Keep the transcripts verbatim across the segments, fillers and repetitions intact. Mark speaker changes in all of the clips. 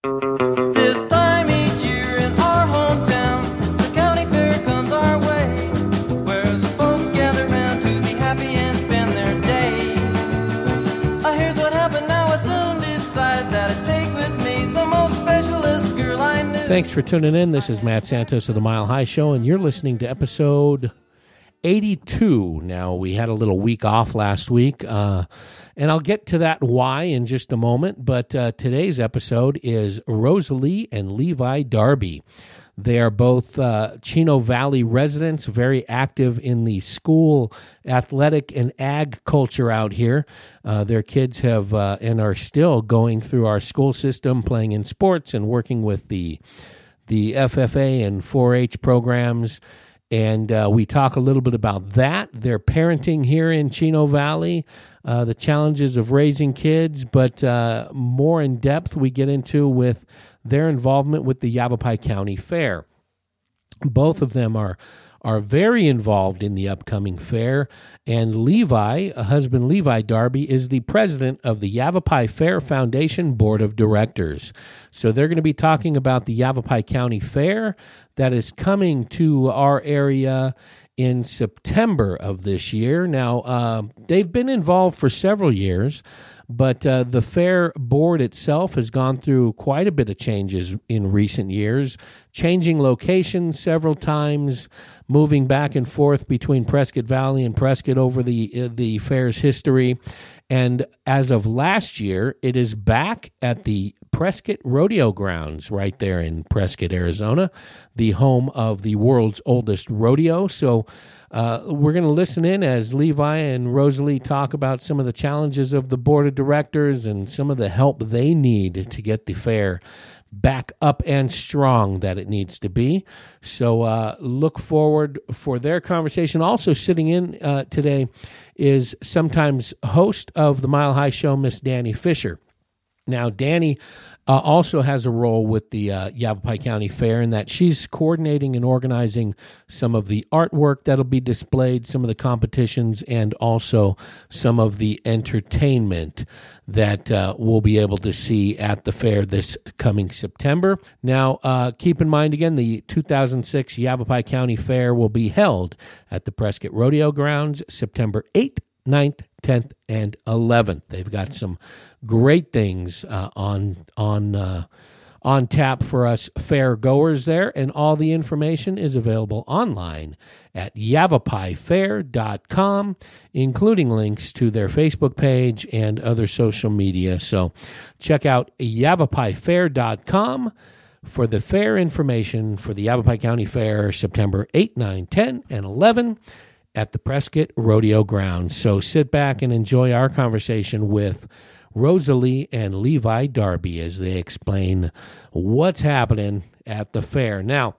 Speaker 1: This time each year in our hometown, the county fair comes our way, where the folks gather round to be happy and spend their day. Uh, here's what happened now, I soon decided that I'd take with me the most specialist girl I knew.
Speaker 2: Thanks for tuning in. This is Matt Santos of the Mile High Show, and you're listening to episode eighty-two. Now, we had a little week off last week, uh, and I'll get to that why in just a moment, but uh, today's episode is Rosalie and Levi Darby. They are both uh, Chino Valley residents, very active in the school athletic and ag culture out here. Uh, their kids have uh, and are still going through our school system, playing in sports and working with the the F F A and four H programs. And uh, we talk a little bit about that, their parenting here in Chino Valley, uh, the challenges of raising kids, but uh, more in depth we get into with their involvement with the Yavapai County Fair. Both of them are are very involved in the upcoming fair, and Levi, husband Levi Darby, is the president of the Yavapai Fair Foundation Board of Directors. So they're going to be talking about the Yavapai County Fair that is coming to our area in September of this year. Now, uh, they've been involved for several years, but uh, the fair board itself has gone through quite a bit of changes in recent years, changing locations several times, moving back and forth between Prescott Valley and Prescott over the uh, the fair's history. And as of last year, it is back at the Prescott Rodeo Grounds right there in Prescott, Arizona, the home of the world's oldest rodeo. So uh, we're going to listen in as Levi and Rosalie talk about some of the challenges of the board of directors and some of the help they need to get the fair back up and strong that it needs to be. So uh, look forward for their conversation. Also sitting in uh, today is sometimes host of the Mile High Show, Miss Danny Fisher. Now, Danny uh, also has a role with the uh, Yavapai County Fair in that she's coordinating and organizing some of the artwork that'll be displayed, some of the competitions, and also some of the entertainment that uh, we'll be able to see at the fair this coming September. Now, uh, keep in mind, again, the two thousand six Yavapai County Fair will be held at the Prescott Rodeo Grounds September eighth, ninth, tenth, and eleventh. They've got some great things uh, on on uh, on tap for us fair goers there, and all the information is available online at yavapai fair dot com, including links to their Facebook page and other social media. So check out yavapai fair dot com for the fair information for the Yavapai County Fair September eighth, ninth, tenth, and eleventh at the Prescott Rodeo Grounds. So sit back and enjoy our conversation with Rosalie and Levi Darby as they explain what's happening at the fair. Now,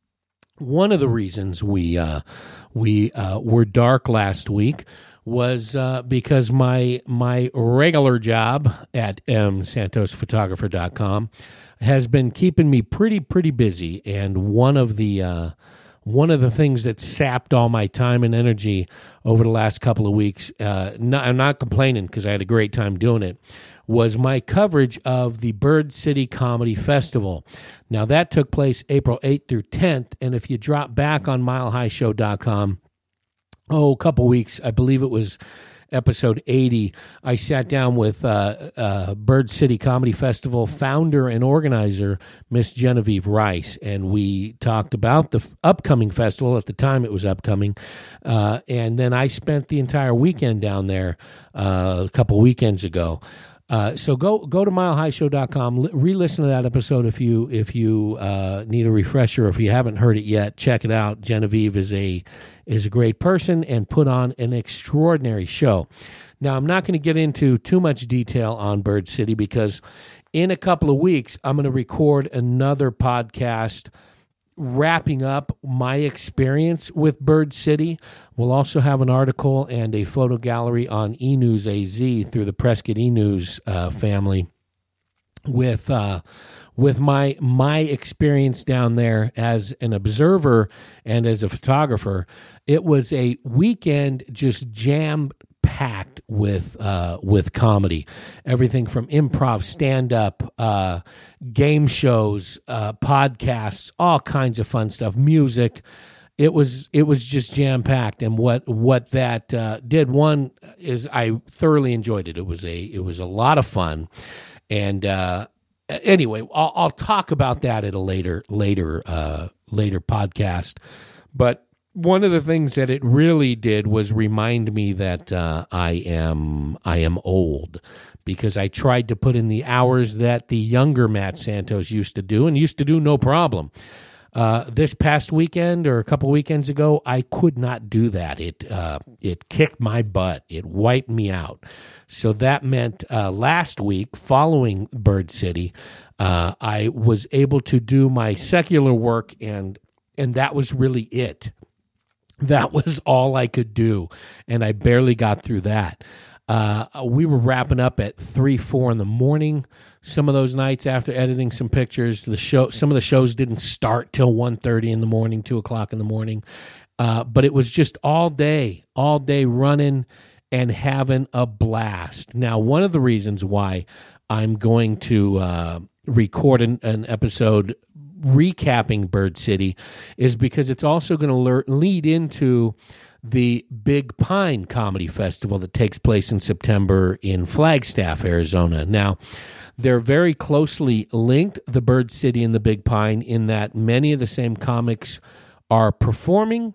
Speaker 2: one of the reasons we uh, we uh, were dark last week was uh, because my my regular job at m santos photographer dot com has been keeping me pretty pretty busy, and one of the uh, One of the things that sapped all my time and energy over the last couple of weeks, uh, not, I'm not complaining because I had a great time doing it, was my coverage of the Bird City Comedy Festival. Now, that took place April eighth through tenth, and if you drop back on mile high show dot com, oh, a couple weeks, I believe it was episode eighty, I sat down with uh, uh, Bird City Comedy Festival founder and organizer, Miss Genevieve Rice, and we talked about the f- upcoming festival. At the time, it was upcoming, uh, and then I spent the entire weekend down there uh, a couple weekends ago. Uh, so go go to mile high show dot com, re-listen to that episode if you if you uh, need a refresher. If you haven't heard it yet, check it out. Genevieve is a is a great person and put on an extraordinary show. Now, I'm not going to get into too much detail on Bird City because in a couple of weeks, I'm going to record another podcast wrapping up my experience with Bird City. We'll also have an article and a photo gallery on eNews A Z through the Prescott eNews uh, family with uh, with my my experience down there as an observer and as a photographer. It was a weekend just jam packed with uh, with comedy. Everything from improv, stand-up, uh, game shows, uh, podcasts, all kinds of fun stuff, music. It was it was just jam-packed, and what what that uh, did, one, is I thoroughly enjoyed it. It was a it was a lot of fun, and uh, anyway, I'll, I'll talk about that at a later later uh, later podcast. But one of the things that it really did was remind me that uh, I am I am old, because I tried to put in the hours that the younger Matt Santos used to do, and used to do no problem. Uh, this past weekend or a couple weekends ago, I could not do that. It uh, it kicked my butt. It wiped me out. So that meant uh, last week, following Bird City, uh, I was able to do my secular work, and and that was really it. That was all I could do, and I barely got through that. Uh, we were wrapping up at three, four in the morning. Some of those nights, after editing some pictures, the show, some of the shows didn't start till one thirty in the morning, two o'clock in the morning. Uh, but it was just all day, all day running and having a blast. Now, one of the reasons why I'm going to uh, record an, an episode recapping Bird City is because it's also going to le- lead into the Big Pine Comedy Festival that takes place in September in Flagstaff, Arizona. Now, they're very closely linked, the Bird City and the Big Pine, in that many of the same comics are performing,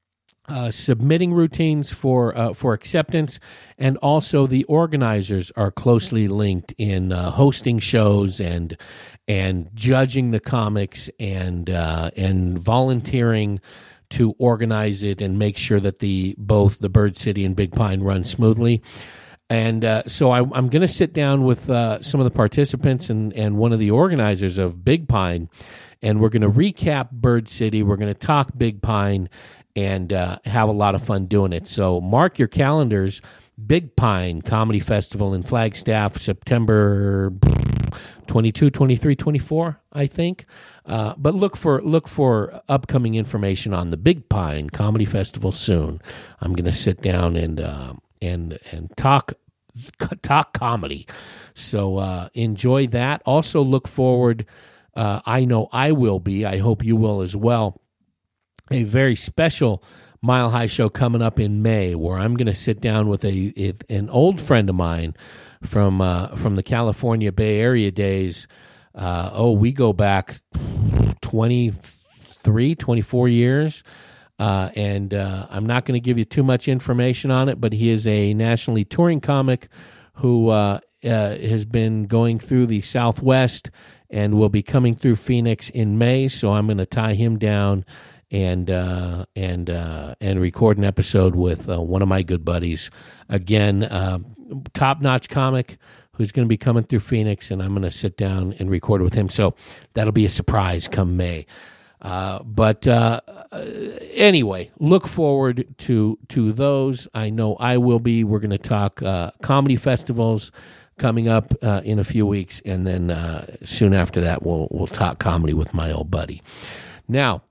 Speaker 2: uh, submitting routines for uh, for acceptance, and also the organizers are closely linked in uh, hosting shows and and judging the comics and uh, and volunteering to organize it and make sure that the both the Bird City and Big Pine run smoothly. And uh, so I, I'm going to sit down with uh, some of the participants and, and one of the organizers of Big Pine, and we're going to recap Bird City. We're going to talk Big Pine and uh, have a lot of fun doing it. So mark your calendars. Big Pine Comedy Festival in Flagstaff, September twenty-two, twenty-three, twenty-four, I think. Uh, but look for look for upcoming information on the Big Pine Comedy Festival soon. I'm going to sit down and uh, and and talk talk comedy. So uh, enjoy that. Also look forward. Uh, I know I will be. I hope you will as well. A very special Mile High show coming up in May, where I'm going to sit down with a, a an old friend of mine from uh, from the California Bay Area days. Uh, oh, we go back twenty-three, twenty-four years, uh, and uh, I'm not going to give you too much information on it, but he is a nationally touring comic who uh, uh, has been going through the Southwest and will be coming through Phoenix in May, so I'm going to tie him down and uh, and uh, and record an episode with uh, one of my good buddies. Again, uh, top-notch comic who's going to be coming through Phoenix, and I'm going to sit down and record with him. So that'll be a surprise come May. Uh, but uh, anyway, look forward to to those. I know I will be. We're going to talk uh, comedy festivals coming up uh, in a few weeks, and then uh, soon after that, we'll we'll talk comedy with my old buddy. Now,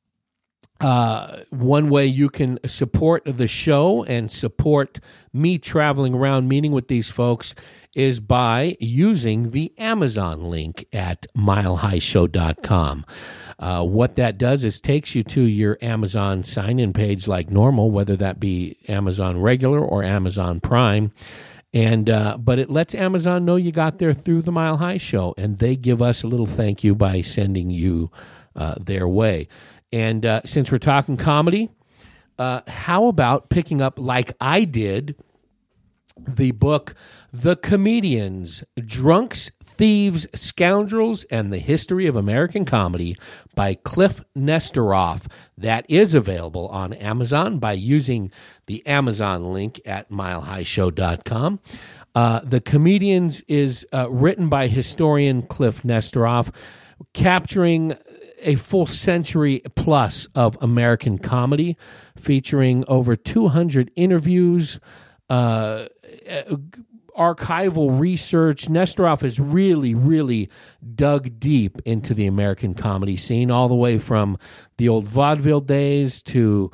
Speaker 2: Uh, one way you can support the show and support me traveling around meeting with these folks is by using the Amazon link at mile high show dot com. Uh, what that does is takes you to your Amazon sign-in page like normal, whether that be Amazon Regular or Amazon Prime. And uh, but it lets Amazon know you got there through the Mile High Show, and they give us a little thank you by sending you uh, their way. And uh, since we're talking comedy, uh, how about picking up, like I did, the book The Comedians, Drunks, Thieves, Scoundrels, and the History of American Comedy by Cliff Nesteroff. That is available on Amazon by using the Amazon link at mile high show dot com. Uh, the Comedians is uh, written by historian Cliff Nesteroff, capturing a full century plus of American comedy, featuring over two hundred interviews, uh, archival research. Nesteroff has really, really dug deep into the American comedy scene, all the way from the old vaudeville days to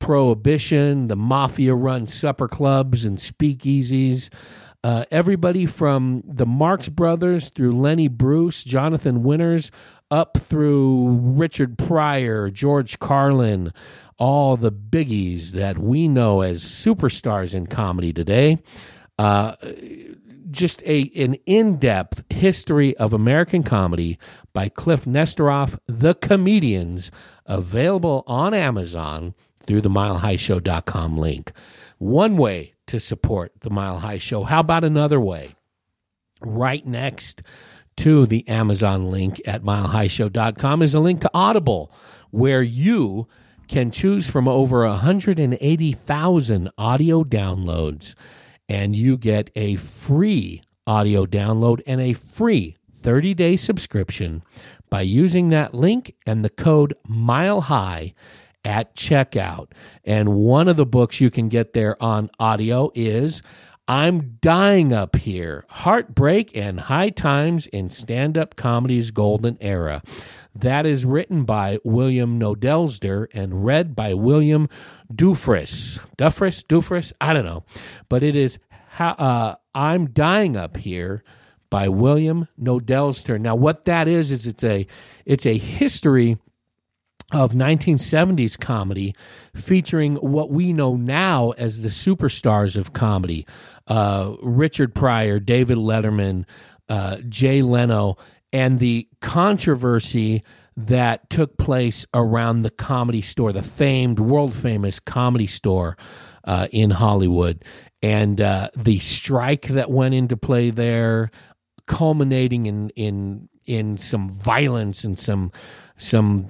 Speaker 2: Prohibition, the mafia-run supper clubs and speakeasies. Uh, everybody from the Marx Brothers through Lenny Bruce, Jonathan Winters, up through Richard Pryor, George Carlin, all the biggies that we know as superstars in comedy today. Uh, just a an in-depth history of American comedy by Cliff Nestoroff, The Comedians, available on Amazon through the mile high show dot com link. One way to support the Mile High Show. How about another way? Right next to the Amazon link at mile high show dot com is a link to Audible, where you can choose from over one hundred eighty thousand audio downloads, and you get a free audio download and a free thirty-day subscription by using that link and the code MILEHIGH at checkout. And one of the books you can get there on audio is I'm Dying Up Here, Heartbreak and High Times in Stand-Up Comedy's Golden Era. That is written by William Nodelsder and read by William Dufris. Dufris? Dufris? I don't know. But it is how, uh, I'm Dying Up Here by William Nodelsder. Now, what that is, is it's a it's a history of nineteen seventies comedy featuring what we know now as the superstars of comedy. Uh, Richard Pryor, David Letterman, uh, Jay Leno, and the controversy that took place around the Comedy Store, the famed, world-famous Comedy Store uh, in Hollywood, and uh, the strike that went into play there, culminating in in in some violence and some some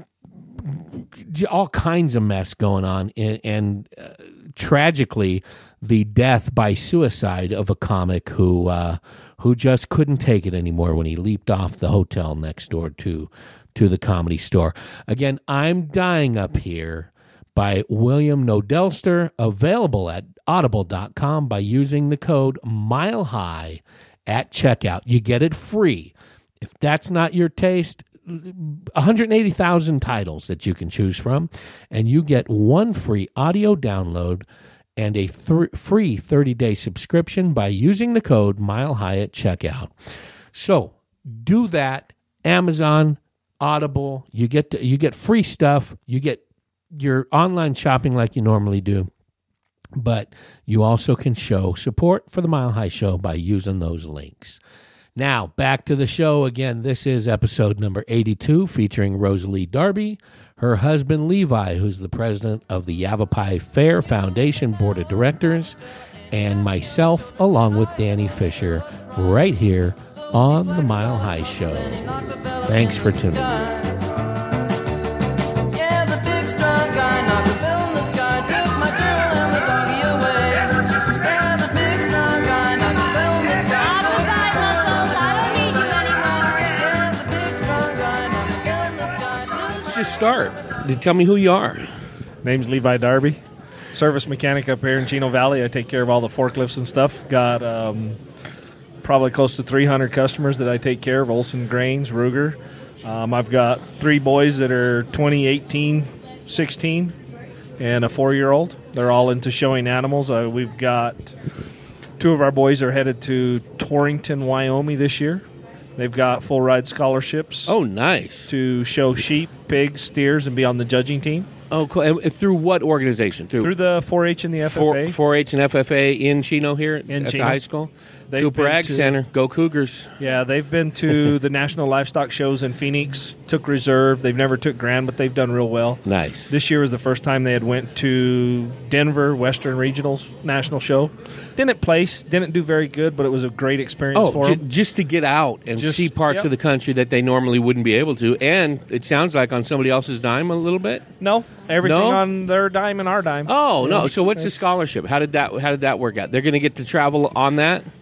Speaker 2: all kinds of mess going on, and, and uh, tragically, the death by suicide of a comic who uh, who just couldn't take it anymore when he leaped off the hotel next door to to the Comedy Store. Again, I'm Dying Up Here by William Nodelsder, available at audible dot com by using the code MILEHIGH at checkout. You get it free. If that's not your taste, one hundred eighty thousand titles that you can choose from, and you get one free audio download and a th- free thirty-day subscription by using the code MILEHIGH at checkout. So do that. Amazon, Audible, you get to, you get free stuff. You get your online shopping like you normally do, but you also can show support for the Mile High Show by using those links. Now, back to the show. Again, this is episode number eighty-two, featuring Rosalie Darby, her husband Levi, who's the president of the Yavapai Fair Foundation Board of Directors, and myself, along with Danny Fisher, right here on the Mile High Show. Thanks for tuning in.
Speaker 1: Yeah, the big strong guy knocked a bell in the sky, took my girl and the doggy away. Yeah, the big strong guy knocked a bell in the sky.
Speaker 2: Just start. Tell me who you are.
Speaker 3: Name's Levi Darby, service mechanic up here in Chino Valley. I take care of all the forklifts and stuff. Got um, probably close to three hundred customers that I take care of, Olson Grains, Ruger. Um, I've got three boys that are twenty, eighteen, sixteen, and a four-year-old. They're all into showing animals. Uh, we've got two of our boys are headed to Torrington, Wyoming this year. They've got full ride scholarships.
Speaker 2: Oh, nice.
Speaker 3: To show sheep, pigs, steers, and be on the judging team.
Speaker 2: Oh, cool. And through what organization? Through,
Speaker 3: Through the four H and the F F A.
Speaker 2: four H and F F A in Chino here
Speaker 3: In
Speaker 2: at
Speaker 3: Chino.
Speaker 2: the high school?
Speaker 3: They've
Speaker 2: Cooper
Speaker 3: been
Speaker 2: Ag
Speaker 3: to-
Speaker 2: Center. Go Cougars.
Speaker 3: Yeah, they've been to the National Livestock Shows in Phoenix, took reserve. They've never took Grand, but they've done real well.
Speaker 2: Nice.
Speaker 3: This year was the first time they had went to Denver Western Regionals National Show. Didn't place, didn't do very good, but it was a great experience
Speaker 2: Oh,
Speaker 3: for
Speaker 2: j-
Speaker 3: them.
Speaker 2: just to get out and
Speaker 3: Just-
Speaker 2: see parts
Speaker 3: yep.
Speaker 2: of the country that they normally wouldn't be able to. And it sounds like on somebody else's dime a little bit.
Speaker 3: No, everything
Speaker 2: No?
Speaker 3: on their dime and our dime.
Speaker 2: Oh, no. So what's the
Speaker 3: It's-
Speaker 2: scholarship? How did that how did that work out? They're going to get to travel on that?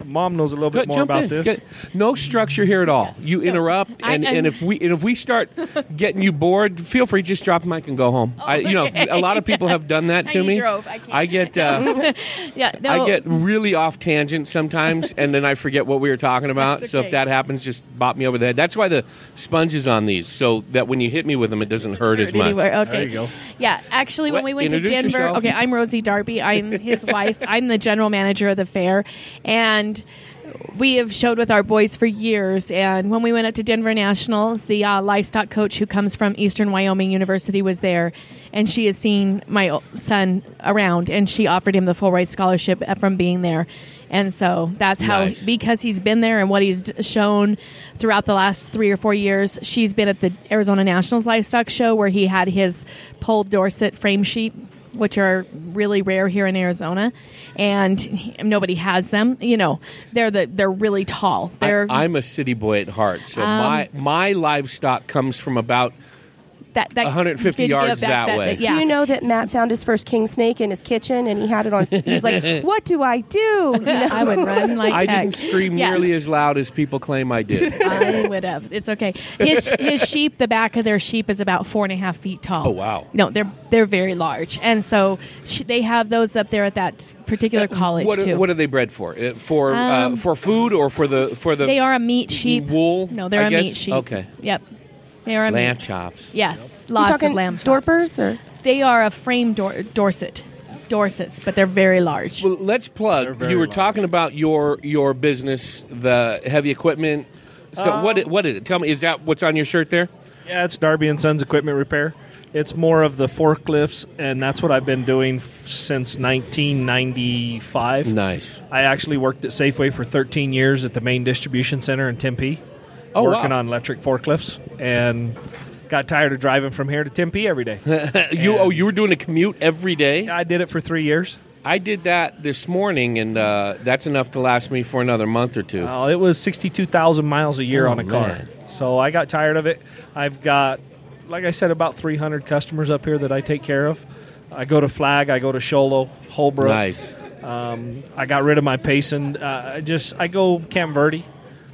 Speaker 3: Mom knows a little bit
Speaker 2: Go-
Speaker 3: more
Speaker 2: jump
Speaker 3: about
Speaker 2: in.
Speaker 3: this.
Speaker 2: Get- no structure here at all. You interrupt,
Speaker 4: I-
Speaker 2: and,
Speaker 4: I'm-
Speaker 2: and if we and if we start getting you bored, feel free just drop the mic and go home. I, you know,
Speaker 4: okay.
Speaker 2: a lot of people have done that to
Speaker 4: You
Speaker 2: me.
Speaker 4: drove. I can't.
Speaker 2: I get uh,
Speaker 4: Yeah, no.
Speaker 2: I get really off tangent sometimes, and then I forget what we were talking about.
Speaker 4: That's
Speaker 2: So if
Speaker 4: okay.
Speaker 2: that happens, just bop me over the head. That's why the sponge is on these, so that when you hit me with them, it doesn't hurt as much.
Speaker 4: Anywhere. Okay.
Speaker 3: There you go.
Speaker 4: Yeah, actually, when
Speaker 2: What?
Speaker 4: we went to
Speaker 2: Introduce
Speaker 4: Denver,
Speaker 2: yourself.
Speaker 4: okay, I'm Rosie Darby. I'm his wife. I'm the general manager of the fair, and we have showed with our boys for years. And when we went up to Denver Nationals, the uh, livestock coach who comes from Eastern Wyoming University was there, and she has seen my o- son around, and she offered him the full ride scholarship from being there. And so that's how,
Speaker 2: Nice.
Speaker 4: because he's been there and what he's d- shown throughout the last three or four years, she's been at the Arizona Nationals Livestock Show where he had his polled Dorset frame sheep, which are really rare here in Arizona, and he- nobody has them. You know, they're the they're really tall. They're
Speaker 2: I, I'm a city boy at heart, so
Speaker 4: Um,
Speaker 2: my my livestock comes from about
Speaker 4: that, that
Speaker 2: one hundred fifty
Speaker 4: did- yeah,
Speaker 2: yards that way.
Speaker 4: Yeah.
Speaker 5: Do you know that Matt found his first king snake in his kitchen and he had it on? He's like, "What do I do?" You know?
Speaker 4: I would run like
Speaker 2: I
Speaker 4: heck.
Speaker 2: didn't scream
Speaker 4: Yeah.
Speaker 2: nearly as loud as people claim I did.
Speaker 4: I would have. It's okay. His his sheep, the back of their sheep is about four and a half feet tall.
Speaker 2: Oh, wow.
Speaker 4: No, they're they're very large, and so sh- they have those up there at that particular college
Speaker 2: what,
Speaker 4: too.
Speaker 2: are, what are they bred for? Uh, For uh,
Speaker 4: Um,
Speaker 2: for food or for the for the
Speaker 4: they are a meat sheep.
Speaker 2: wool?
Speaker 4: No, they're
Speaker 2: I
Speaker 4: a
Speaker 2: guess?
Speaker 4: meat sheep.
Speaker 2: Okay.
Speaker 4: Yep. They are a
Speaker 2: Lamb
Speaker 4: meat.
Speaker 2: chops.
Speaker 4: Yes,
Speaker 5: You
Speaker 4: lots
Speaker 5: talking
Speaker 4: of lamb chops.
Speaker 5: Dorpers or?
Speaker 4: They are a frame Dor- Dorset, Dorsets, but they're very large.
Speaker 2: Well, let's
Speaker 3: They're
Speaker 2: plug.
Speaker 3: very
Speaker 2: You were
Speaker 3: large.
Speaker 2: talking about your your business, the heavy equipment. So
Speaker 3: Um,
Speaker 2: what i- what is it? Tell me, is that what's on your shirt there?
Speaker 3: Yeah, it's Darby and Sons Equipment Repair. It's more of the forklifts, and that's what I've been doing f- since nineteen ninety-five.
Speaker 2: Nice.
Speaker 3: I actually worked at Safeway for thirteen years at the main distribution center in Tempe,
Speaker 2: Oh,
Speaker 3: working
Speaker 2: wow.
Speaker 3: on electric forklifts, and got tired of driving from here to Tempe every day.
Speaker 2: you
Speaker 3: And-
Speaker 2: oh you were doing a commute every day?
Speaker 3: I did it for three years.
Speaker 2: I did that this morning, and uh, that's enough to last me for another month or two.
Speaker 3: Uh, it was sixty-two thousand miles a year
Speaker 2: Oh,
Speaker 3: on a car.
Speaker 2: man.
Speaker 3: So I got tired of it. I've got, like I said, about three hundred customers up here that I take care of. I go to Flag, I go to Sholo, Holbrook.
Speaker 2: Nice.
Speaker 3: Um, I got rid of my Payson. Uh, I just I go Camp Verde,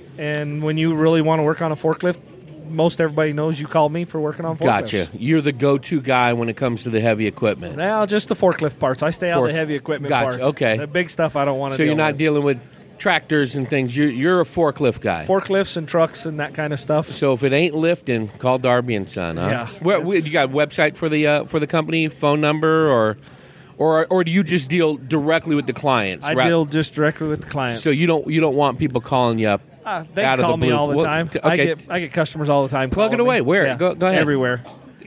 Speaker 3: and when you really want to work on a forklift, most everybody knows you call me for working on forklifts.
Speaker 2: Gotcha. You're the go-to guy when it comes to the heavy equipment.
Speaker 3: Now, just the forklift parts. I stay out
Speaker 2: Fork-
Speaker 3: of the heavy equipment
Speaker 2: Gotcha,
Speaker 3: parts.
Speaker 2: okay.
Speaker 3: The big stuff I don't want to.
Speaker 2: So
Speaker 3: deal
Speaker 2: you're not
Speaker 3: with.
Speaker 2: dealing with tractors and things. You're, you're a forklift guy.
Speaker 3: forklifts and trucks and that kind of stuff.
Speaker 2: So if it ain't lifting, call Darby and Son. Huh?
Speaker 3: Yeah,
Speaker 2: Where,
Speaker 3: it's-
Speaker 2: you got a website for the uh, for the company, phone number, or or or do you just deal directly with the clients?
Speaker 3: I
Speaker 2: Ra-
Speaker 3: deal just directly with the clients.
Speaker 2: So you don't you don't want people calling you up.
Speaker 3: Uh, they
Speaker 2: out of
Speaker 3: call
Speaker 2: the
Speaker 3: me
Speaker 2: blue.
Speaker 3: all the
Speaker 2: Well,
Speaker 3: time.
Speaker 2: t-
Speaker 3: I
Speaker 2: okay.
Speaker 3: get I get customers all the time.
Speaker 2: Plug it
Speaker 3: calling
Speaker 2: away.
Speaker 3: me.
Speaker 2: Where?
Speaker 3: Yeah,
Speaker 2: Go- go ahead.
Speaker 3: Everywhere.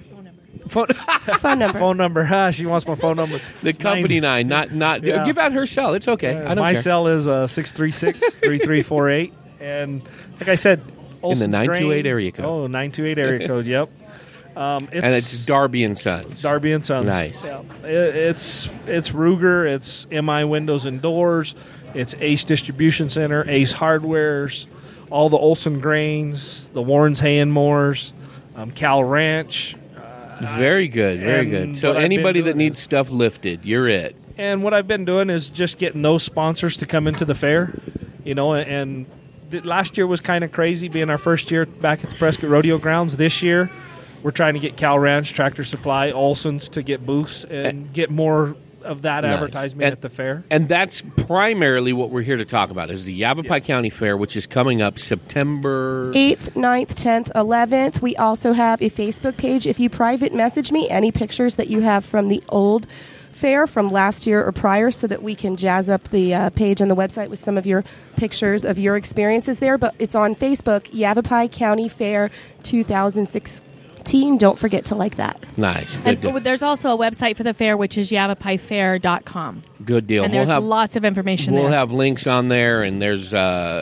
Speaker 2: Phone,
Speaker 5: Phone number.
Speaker 3: Phone number. Huh? She wants my phone number.
Speaker 2: the
Speaker 3: It's
Speaker 2: company
Speaker 3: nine-
Speaker 2: nine, not not.
Speaker 3: Yeah.
Speaker 2: Give out her cell. It's okay. I don't
Speaker 3: my
Speaker 2: care.
Speaker 3: cell is uh, six three six, three three four eight. And like I said, Olson's
Speaker 2: nine two eight
Speaker 3: Grain-
Speaker 2: area code.
Speaker 3: Oh, nine two eight area code, yep. Um, it's,
Speaker 2: And it's Darby and Sons.
Speaker 3: Darby and Sons.
Speaker 2: Nice.
Speaker 3: Yeah. It, it's it's Ruger, it's M I Windows and Doors, it's Ace Distribution Center, Ace Hardwares, all the Olson Grains, the Warren's Hay and Moors, um, Cal Ranch.
Speaker 2: Very good. Very
Speaker 3: And
Speaker 2: good. So
Speaker 3: what I've been
Speaker 2: anybody that
Speaker 3: doing
Speaker 2: needs
Speaker 3: is-
Speaker 2: stuff lifted, you're it.
Speaker 3: And what I've been doing is just getting those sponsors to come into the fair, you know, and th- last year was kind of crazy being our first year back at the Prescott Rodeo Grounds. This year, we're trying to get Cal Ranch, Tractor Supply, Olson's to get booths and get more of that
Speaker 2: Nice.
Speaker 3: advertisement
Speaker 2: And-
Speaker 3: at the fair.
Speaker 2: And that's primarily what we're here to talk about is the Yavapai County Fair, which is coming up September.
Speaker 5: eighth, ninth, tenth, eleventh. We also have a Facebook page. If you private message me any pictures that you have from the old fair from last year or prior so that we can jazz up the uh, page on the website with some of your pictures of your experiences there. But it's on Facebook, Yavapai County Fair two thousand sixteen. Don't forget to like that.
Speaker 2: Nice. Good,
Speaker 4: And
Speaker 2: deal.
Speaker 4: there's also a website for the fair, which is yavapai fair dot com.
Speaker 2: Good deal.
Speaker 4: And
Speaker 2: We'll
Speaker 4: there's
Speaker 2: have
Speaker 4: lots of information
Speaker 2: we'll
Speaker 4: there.
Speaker 2: have links on there, and there's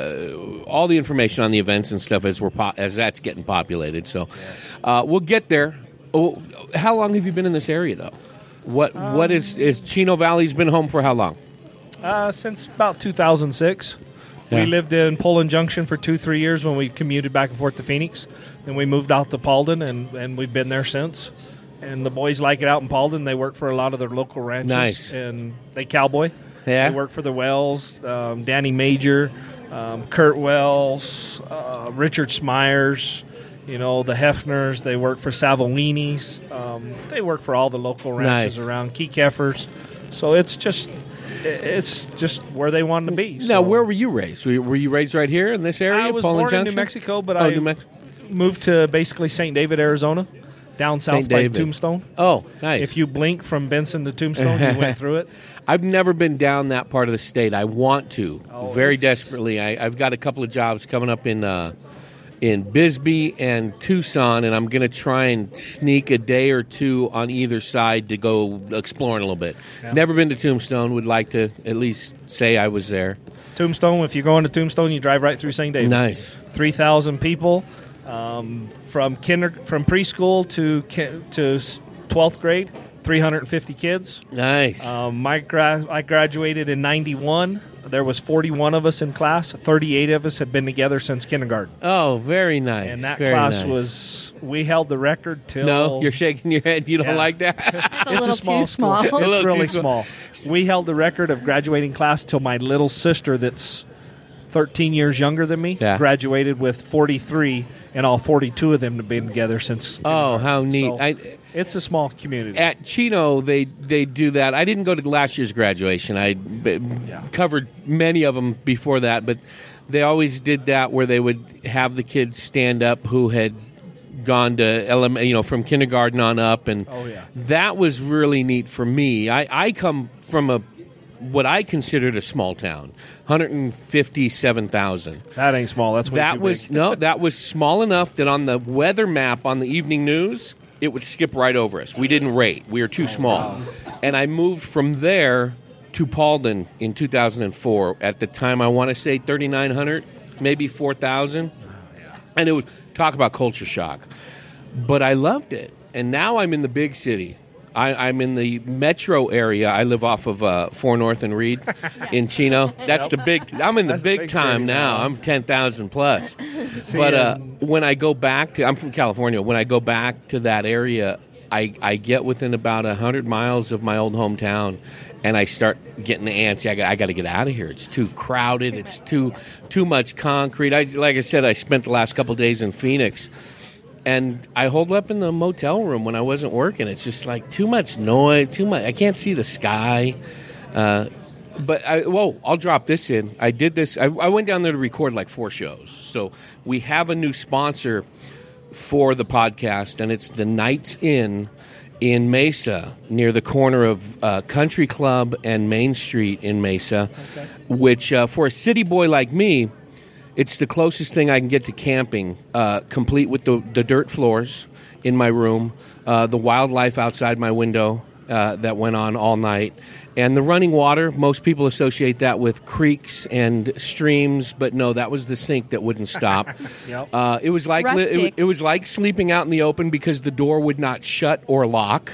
Speaker 2: uh, all the information on the events and stuff as we're po- as that's getting populated. So uh, we'll get there. Oh, how long have you been in this area, though? What
Speaker 3: Um,
Speaker 2: what is is Chino Valley's been home for how long?
Speaker 3: Uh, since about two thousand six.
Speaker 2: Yeah.
Speaker 3: We lived in Poland Junction for two, three years when we commuted back and forth to Phoenix. Then we moved out to Paulden, and, and we've been there since. And the boys like it out in Paulden. They work for a lot of their local ranches.
Speaker 2: Nice.
Speaker 3: And they cowboy.
Speaker 2: Yeah.
Speaker 3: They work for the Wells, um, Danny Major, um, Kurt Wells, uh, Richard Smyers, you know, the Hefners. They work for Savolini's. Um, they work for all the local ranches
Speaker 2: Nice.
Speaker 3: around, Key Keffers. So it's just it's just where they wanted to be.
Speaker 2: Now,
Speaker 3: So
Speaker 2: where were you raised? Were you, were you raised right here in this area?
Speaker 3: I was
Speaker 2: Poland
Speaker 3: born in
Speaker 2: Junction?
Speaker 3: New Mexico, but
Speaker 2: Oh,
Speaker 3: I
Speaker 2: New Mex-
Speaker 3: moved to basically Saint David, Arizona, down south
Speaker 2: Saint
Speaker 3: by
Speaker 2: David.
Speaker 3: Tombstone.
Speaker 2: Oh, nice.
Speaker 3: If you blink from Benson to Tombstone, you went through it.
Speaker 2: I've never been down that part of the state. I want to
Speaker 3: Oh,
Speaker 2: very
Speaker 3: it's-
Speaker 2: desperately. I, I've got a couple of jobs coming up in uh, in Bisbee and Tucson, and I'm going to try and sneak a day or two on either side to go exploring a little bit.
Speaker 3: Yeah.
Speaker 2: Never been to Tombstone. Would like to at least say I was there.
Speaker 3: Tombstone, if you go into Tombstone, you drive right through Saint David.
Speaker 2: Nice.
Speaker 3: three thousand people um, from kinder from preschool to ki- to twelfth grade, three hundred fifty kids.
Speaker 2: Nice.
Speaker 3: Um, my gra- I graduated in ninety-one. There was forty-one of us in class. thirty-eight of us had been together since kindergarten.
Speaker 2: oh, very nice.
Speaker 3: And that
Speaker 2: very
Speaker 3: class
Speaker 2: nice.
Speaker 3: was, we held the record till...
Speaker 2: No, you're shaking your head. You don't
Speaker 3: Yeah.
Speaker 2: like that?
Speaker 4: It's a
Speaker 3: It's
Speaker 4: little
Speaker 3: a small
Speaker 4: too small.
Speaker 3: school.
Speaker 2: A little
Speaker 3: It's really
Speaker 2: too small.
Speaker 3: small. We held the record of graduating class till my little sister, that's thirteen years younger than me,
Speaker 2: Yeah.
Speaker 3: graduated with forty-three, and all forty-two of them have been together since.
Speaker 2: Oh,
Speaker 3: kindergarten.
Speaker 2: how neat.
Speaker 3: So
Speaker 2: I,
Speaker 3: it's a small community.
Speaker 2: at Chino, they they do that. I didn't go to last year's graduation. I b- covered many of them before that, but they always did that where they would have the kids stand up who had gone to element, you know, from kindergarten on up, and
Speaker 3: Oh, yeah.
Speaker 2: that was really neat for me. I, I come from a what I considered a small town, one hundred fifty-seven thousand.
Speaker 3: That ain't small. That's way
Speaker 2: That
Speaker 3: too
Speaker 2: was
Speaker 3: big.
Speaker 2: no, that was small enough that on the weather map on the evening news, it would skip right over us. We didn't rate; we were too small. And I moved from there to Paulden in two thousand four. At the time, I want to say thirty-nine hundred, maybe four thousand, and it was talk about culture shock. But I loved it, and now I'm in the big city. I, I'm in the metro area. I live off of uh, four North and Reed in Chino. That's the big. I'm in the
Speaker 3: That's the
Speaker 2: big
Speaker 3: big
Speaker 2: time
Speaker 3: city
Speaker 2: now.
Speaker 3: now.
Speaker 2: I'm ten thousand plus.
Speaker 3: See,
Speaker 2: But uh,
Speaker 3: um,
Speaker 2: when I go back to, I'm from California. When I go back to that area, I, I get within about a hundred miles of my old hometown, and I start getting antsy. I got, I got to get out of here. It's too crowded. It's too too much concrete. I, like I said, I spent the last couple days in Phoenix. And I holed up in the motel room when I wasn't working. It's just like too much noise, too much. I can't see the sky. Uh, but I, whoa, I'll drop this in. I did this. I, I went down there to record like four shows. So we have a new sponsor for the podcast, and it's the Nights Inn in Mesa, near the corner of uh, Country Club and Main Street in Mesa, okay. which uh, for a city boy like me, it's the closest thing I can get to camping, uh, complete with the, the dirt floors in my room, uh, the wildlife outside my window uh, that went on all night, and the running water. Most people associate that with creeks and streams, but no, that was the sink that wouldn't stop.
Speaker 3: Yep.
Speaker 2: uh, it was like li- it,
Speaker 5: Rustic.
Speaker 2: it was like sleeping out in the open because the door would not shut or lock.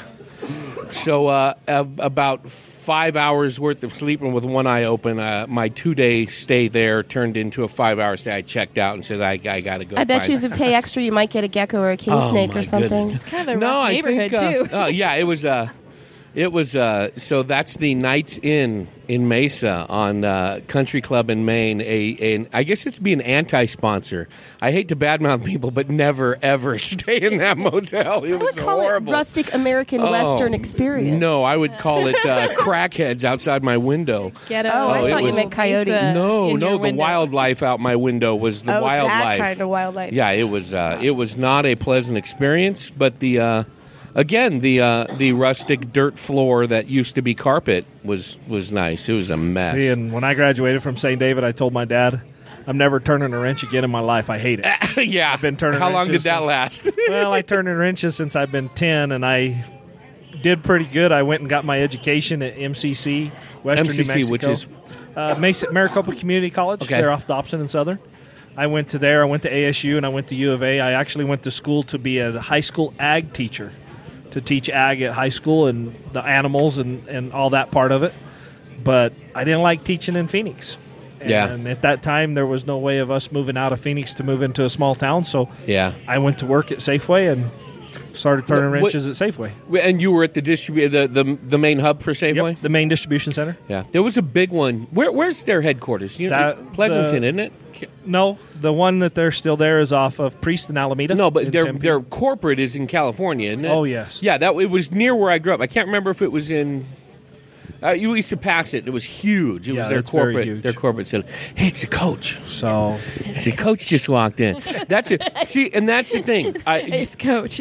Speaker 2: So uh, ab- about five hours worth of sleeping with one eye open. Uh, my two-day stay there turned into a five-hour stay. I checked out and said, I, I got to go.
Speaker 5: I bet
Speaker 2: find
Speaker 5: you if you pay extra, you might get a gecko or a king
Speaker 2: Oh,
Speaker 5: snake
Speaker 2: my
Speaker 5: or something.
Speaker 2: goodness.
Speaker 4: It's kind of a
Speaker 2: no,
Speaker 4: rough
Speaker 2: I
Speaker 4: neighborhood,
Speaker 2: think, uh,
Speaker 4: too.
Speaker 2: uh, yeah, it was. Uh, it was. Uh, so that's the Nights Inn in Mesa on uh, Country Club in Maine. A, a, I guess it's be an anti-sponsor. I hate to badmouth people, but never ever stay in that motel. It
Speaker 5: I
Speaker 2: was
Speaker 5: would call
Speaker 2: horrible.
Speaker 5: it rustic American
Speaker 2: Oh,
Speaker 5: Western experience.
Speaker 2: No, I would call it uh, crackheads outside my window.
Speaker 4: Ghetto.
Speaker 5: Oh,
Speaker 2: I
Speaker 4: little
Speaker 2: thought you
Speaker 5: meant coyotes.
Speaker 4: pizza
Speaker 2: No,
Speaker 4: in
Speaker 2: no,
Speaker 4: your
Speaker 2: the
Speaker 4: window.
Speaker 2: wildlife out my window was the
Speaker 5: oh,
Speaker 2: wildlife.
Speaker 5: that kind of wildlife.
Speaker 2: Yeah, it was. Uh, it was not a pleasant experience, but the uh, again the uh, the rustic dirt floor that used to be carpet was was nice. It was a mess.
Speaker 3: See, and when I graduated from Saint David, I told my dad, I'm never turning a wrench again in my life. I hate it.
Speaker 2: yeah,
Speaker 3: I've been turning
Speaker 2: How long did
Speaker 3: wrenches
Speaker 2: that
Speaker 3: since-
Speaker 2: last?
Speaker 3: Well, I turned in wrenches since I've been ten, and I did pretty good. I went and got my education at M C C, Western
Speaker 2: M C
Speaker 3: New
Speaker 2: C,
Speaker 3: Mexico.
Speaker 2: which is?
Speaker 3: Uh, Mesa, Maricopa Community College.
Speaker 2: Okay.
Speaker 3: They're off Dobson and Southern. I went to there. I went to A S U, and I went to U of A. I actually went to school to be a high school ag teacher, to teach ag at high school and the animals and, and all that part of it. But I didn't like teaching in Phoenix. And
Speaker 2: Yeah.
Speaker 3: at that time, there was no way of us moving out of Phoenix to move into a small town. So
Speaker 2: Yeah.
Speaker 3: I went to work at Safeway, and Started turning
Speaker 2: What-
Speaker 3: wrenches at Safeway.
Speaker 2: And you were at the distribu- the, the the main hub for Safeway?
Speaker 3: Yep, the main distribution center.
Speaker 2: Yeah. There was a big one. Where Where's their headquarters? You know,
Speaker 3: That-
Speaker 2: Pleasanton,
Speaker 3: the-
Speaker 2: isn't it?
Speaker 3: No, the one that they're still there is off of Priest and Alameda.
Speaker 2: No, but
Speaker 3: in
Speaker 2: their
Speaker 3: Tempe.
Speaker 2: their corporate is in California, isn't it?
Speaker 3: Oh, yes.
Speaker 2: Yeah, that it was near where I grew up. I can't remember if it was in. Uh, you used to pass it. It was huge. It
Speaker 3: Yeah,
Speaker 2: was their
Speaker 3: it's very
Speaker 2: corporate.
Speaker 3: huge.
Speaker 2: Their corporate center. Hey, it's a coach.
Speaker 3: So
Speaker 2: It's a coach just walked in. That's it. See, and that's the thing. I,
Speaker 4: It's Coach.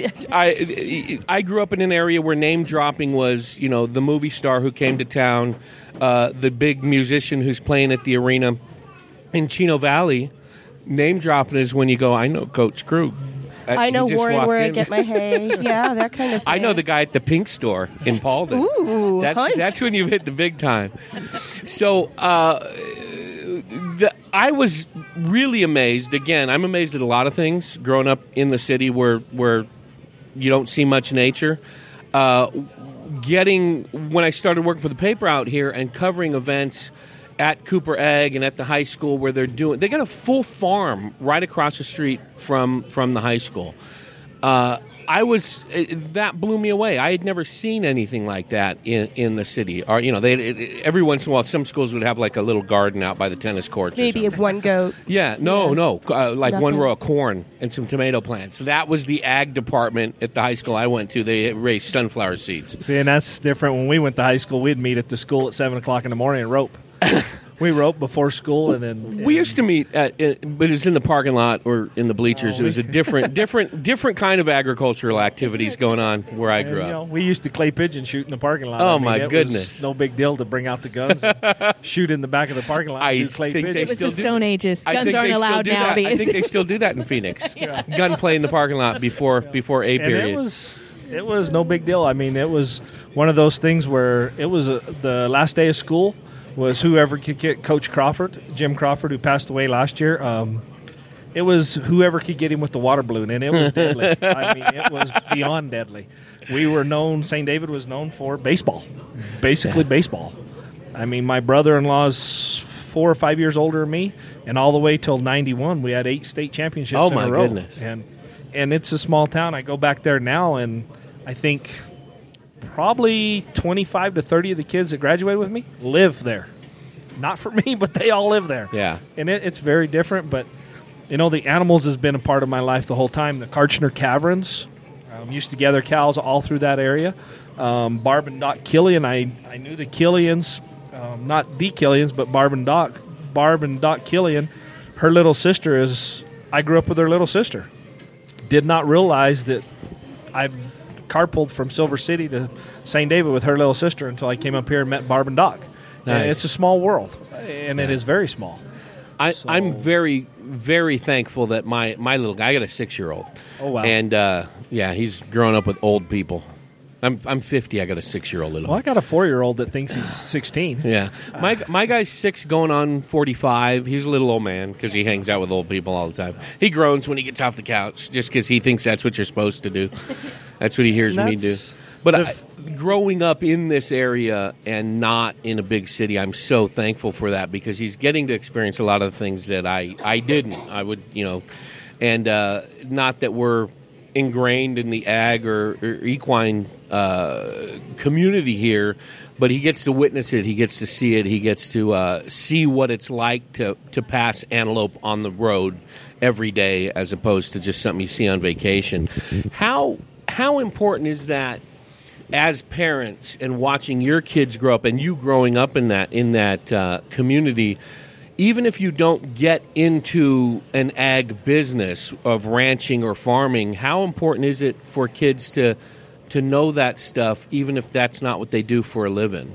Speaker 2: I I grew up in an area where name dropping was, you know, the movie star who came to town, uh, the big musician who's playing at the arena. In Chino Valley, name dropping is when you go, I know Coach Krug. Uh,
Speaker 5: I
Speaker 2: he
Speaker 5: know
Speaker 2: just
Speaker 5: Warren
Speaker 2: walked
Speaker 5: where I
Speaker 2: in.
Speaker 5: get my hay. Yeah, that kind of thing.
Speaker 2: I know the guy at the Pink Store in Paulden.
Speaker 5: Ooh,
Speaker 2: that's
Speaker 5: Hunts.
Speaker 2: that's when you hit the big time. So uh, the, I was really amazed. Again, I'm amazed at a lot of things. Growing up in the city where where you don't see much nature, uh, getting when I started working for the paper out here and covering events at Cooper Ag and at the high school where they're doing, they got a full farm right across the street from from the high school. Uh, I was it, that blew me away. I had never seen anything like that in, in the city. Or you know, they it, every once in a while, some schools would have like a little garden out by the tennis courts. or
Speaker 5: Maybe
Speaker 2: something.
Speaker 5: one goat.
Speaker 2: Yeah, no,
Speaker 5: Yeah.
Speaker 2: no, uh, like one
Speaker 5: Nothing.
Speaker 2: row of corn and some tomato plants. So that was the ag department at the high school I went to. They raised sunflower seeds.
Speaker 3: see, and that's different. When we went to high school, we'd meet at the school at seven o'clock in the morning and rope. We rope before school, and then
Speaker 2: We used to meet at, uh, but it was in the parking lot or in the bleachers.
Speaker 3: Oh,
Speaker 2: It was a different, different, different kind of agricultural activities going on where I
Speaker 3: And,
Speaker 2: grew
Speaker 3: you know,
Speaker 2: up.
Speaker 3: we used to clay pigeon shoot in the parking lot.
Speaker 2: Oh,
Speaker 3: I mean,
Speaker 2: my
Speaker 3: it was
Speaker 2: goodness.
Speaker 3: no big deal to bring out the guns and shoot in the back of the parking lot.
Speaker 2: I
Speaker 3: and do clay
Speaker 2: think they
Speaker 3: pigeon.
Speaker 4: It was
Speaker 2: still
Speaker 4: the
Speaker 2: do-
Speaker 4: Stone Ages.
Speaker 2: I
Speaker 4: Guns
Speaker 2: think
Speaker 4: aren't
Speaker 2: they still
Speaker 4: allowed
Speaker 2: do that. I
Speaker 4: nowadays.
Speaker 2: think they still do that in Phoenix. Gunplay in the parking lot before before A
Speaker 3: and
Speaker 2: period.
Speaker 3: it was it was no big deal. I mean, it was one of those things where it was a, the last day of school was whoever could get Coach Crawford, Jim Crawford, who passed away last year. Um, it was whoever could get him with the water balloon, and it was deadly. I mean, it was beyond deadly. We were known, Saint David was known for baseball, basically baseball. I mean, my brother-in-law's four or five years older than me, and all the way till ninety-one, we had eight state championships
Speaker 2: Oh,
Speaker 3: in
Speaker 2: my
Speaker 3: a row.
Speaker 2: goodness.
Speaker 3: And and it's a small town. I go back there now, and I think probably twenty-five to thirty of the kids that graduated with me live there. Not for me, but they all live there.
Speaker 2: Yeah.
Speaker 3: And it, it's very different, but, you know, the animals has been a part of my life the whole time. The Karchner Caverns um, used to gather cows all through that area. Um, Barb and Doc Killian, I, I knew the Killians, um, not the Killians, but Barb and Doc. Barb and Doc Killian, her little sister is, I grew up with her little sister. Did not realize that I carpooled from Silver City to Saint David with her little sister until I came up here and met Barb and Doc. And
Speaker 2: Nice.
Speaker 3: it's a small world, and it
Speaker 2: Yeah.
Speaker 3: is very small.
Speaker 2: I,
Speaker 3: So-
Speaker 2: I'm very, very thankful that my, my little guy, I got a six year old.
Speaker 3: Oh, wow.
Speaker 2: And uh, yeah, he's growing up with old people. I'm I'm fifty. I got a six year old little.
Speaker 3: Well, I got a four-year-old that thinks he's sixteen.
Speaker 2: Yeah, my my guy's six, going on forty-five. He's a little old man because he hangs out with old people all the time. He groans when he gets off the couch just because he thinks that's what you're supposed to do. That's what he hears me do.
Speaker 3: That's
Speaker 2: But
Speaker 3: the-
Speaker 2: I, growing up in this area and not in a big city, I'm so thankful for that because he's getting to experience a lot of the things that I, I didn't. I would, you know, and uh, not that we're ingrained in the ag or, or equine uh, community here, but he gets to witness it. He gets to see it. He gets to uh, see what it's like to, to pass antelope on the road every day as opposed to just something you see on vacation. How how important is that as parents and watching your kids grow up and you growing up in that in that uh, community? Even if you don't get into an ag business of ranching or farming, how important is it for kids to to know that stuff, even if that's not what they do for a living?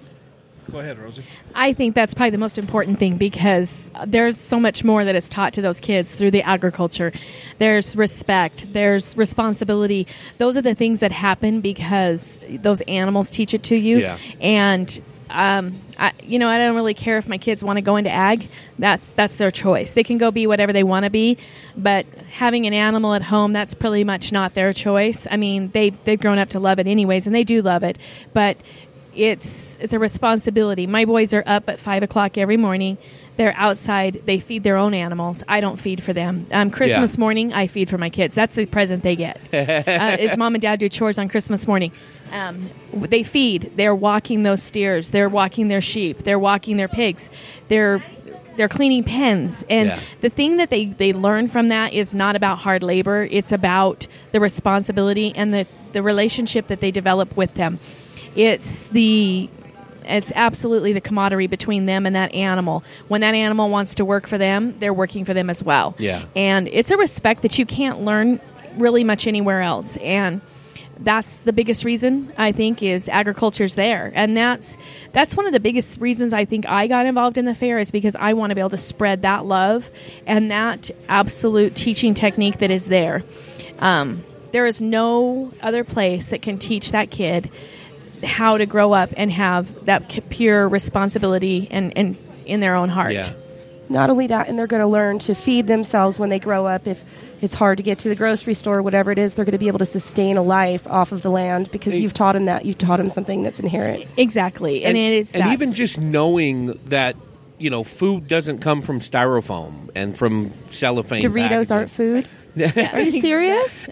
Speaker 3: Go ahead, Rosie.
Speaker 4: I think that's probably the most important thing because there's so much more that is taught to those kids through the agriculture. There's respect, there's responsibility. Those are the things that happen because those animals teach it to you.
Speaker 2: Yeah.
Speaker 4: And um, I, you know, I don't really care if my kids want to go into ag. That's that's their choice. They can go be whatever they want to be, but having an animal at home, that's pretty much not their choice. I mean, they they've grown up to love it anyways, and they do love it, but it's it's a responsibility. My boys are up at five o'clock every morning. They're outside. They feed their own animals. I don't feed for them. Um, Christmas
Speaker 2: Yeah.
Speaker 4: morning, I feed for my kids. That's the present they get. uh, is mom and dad do chores on Christmas morning. Um, w- they feed. They're walking those steers. They're walking their sheep. They're walking their pigs. They're they're cleaning pens. And
Speaker 2: Yeah.
Speaker 4: the thing that they, they learn from that is not about hard labor. It's about the responsibility and the, the relationship that they develop with them. It's the It's absolutely the camaraderie between them and that animal. When that animal wants to work for them, they're working for them as well.
Speaker 2: Yeah.
Speaker 4: And it's a respect that you can't learn really much anywhere else. And that's the biggest reason, I think, is agriculture's there. And that's that's one of the biggest reasons I think I got involved in the fair, is because I want to be able to spread that love and that absolute teaching technique that is there. Um, there is no other place that can teach that kid how to grow up and have that c- pure responsibility and, and in their own heart.
Speaker 2: Yeah.
Speaker 5: Not only that, and they're going to learn to feed themselves when they grow up. If it's hard to get to the grocery store, whatever it is, they're going to be able to sustain a life off of the land because you've taught them that. You've taught them something that's inherent.
Speaker 4: Exactly. And, it is
Speaker 2: and
Speaker 4: that.
Speaker 2: even just knowing that, you know, food doesn't come from styrofoam and from cellophane.
Speaker 5: Doritos
Speaker 2: packaging.
Speaker 5: aren't food. Are you serious?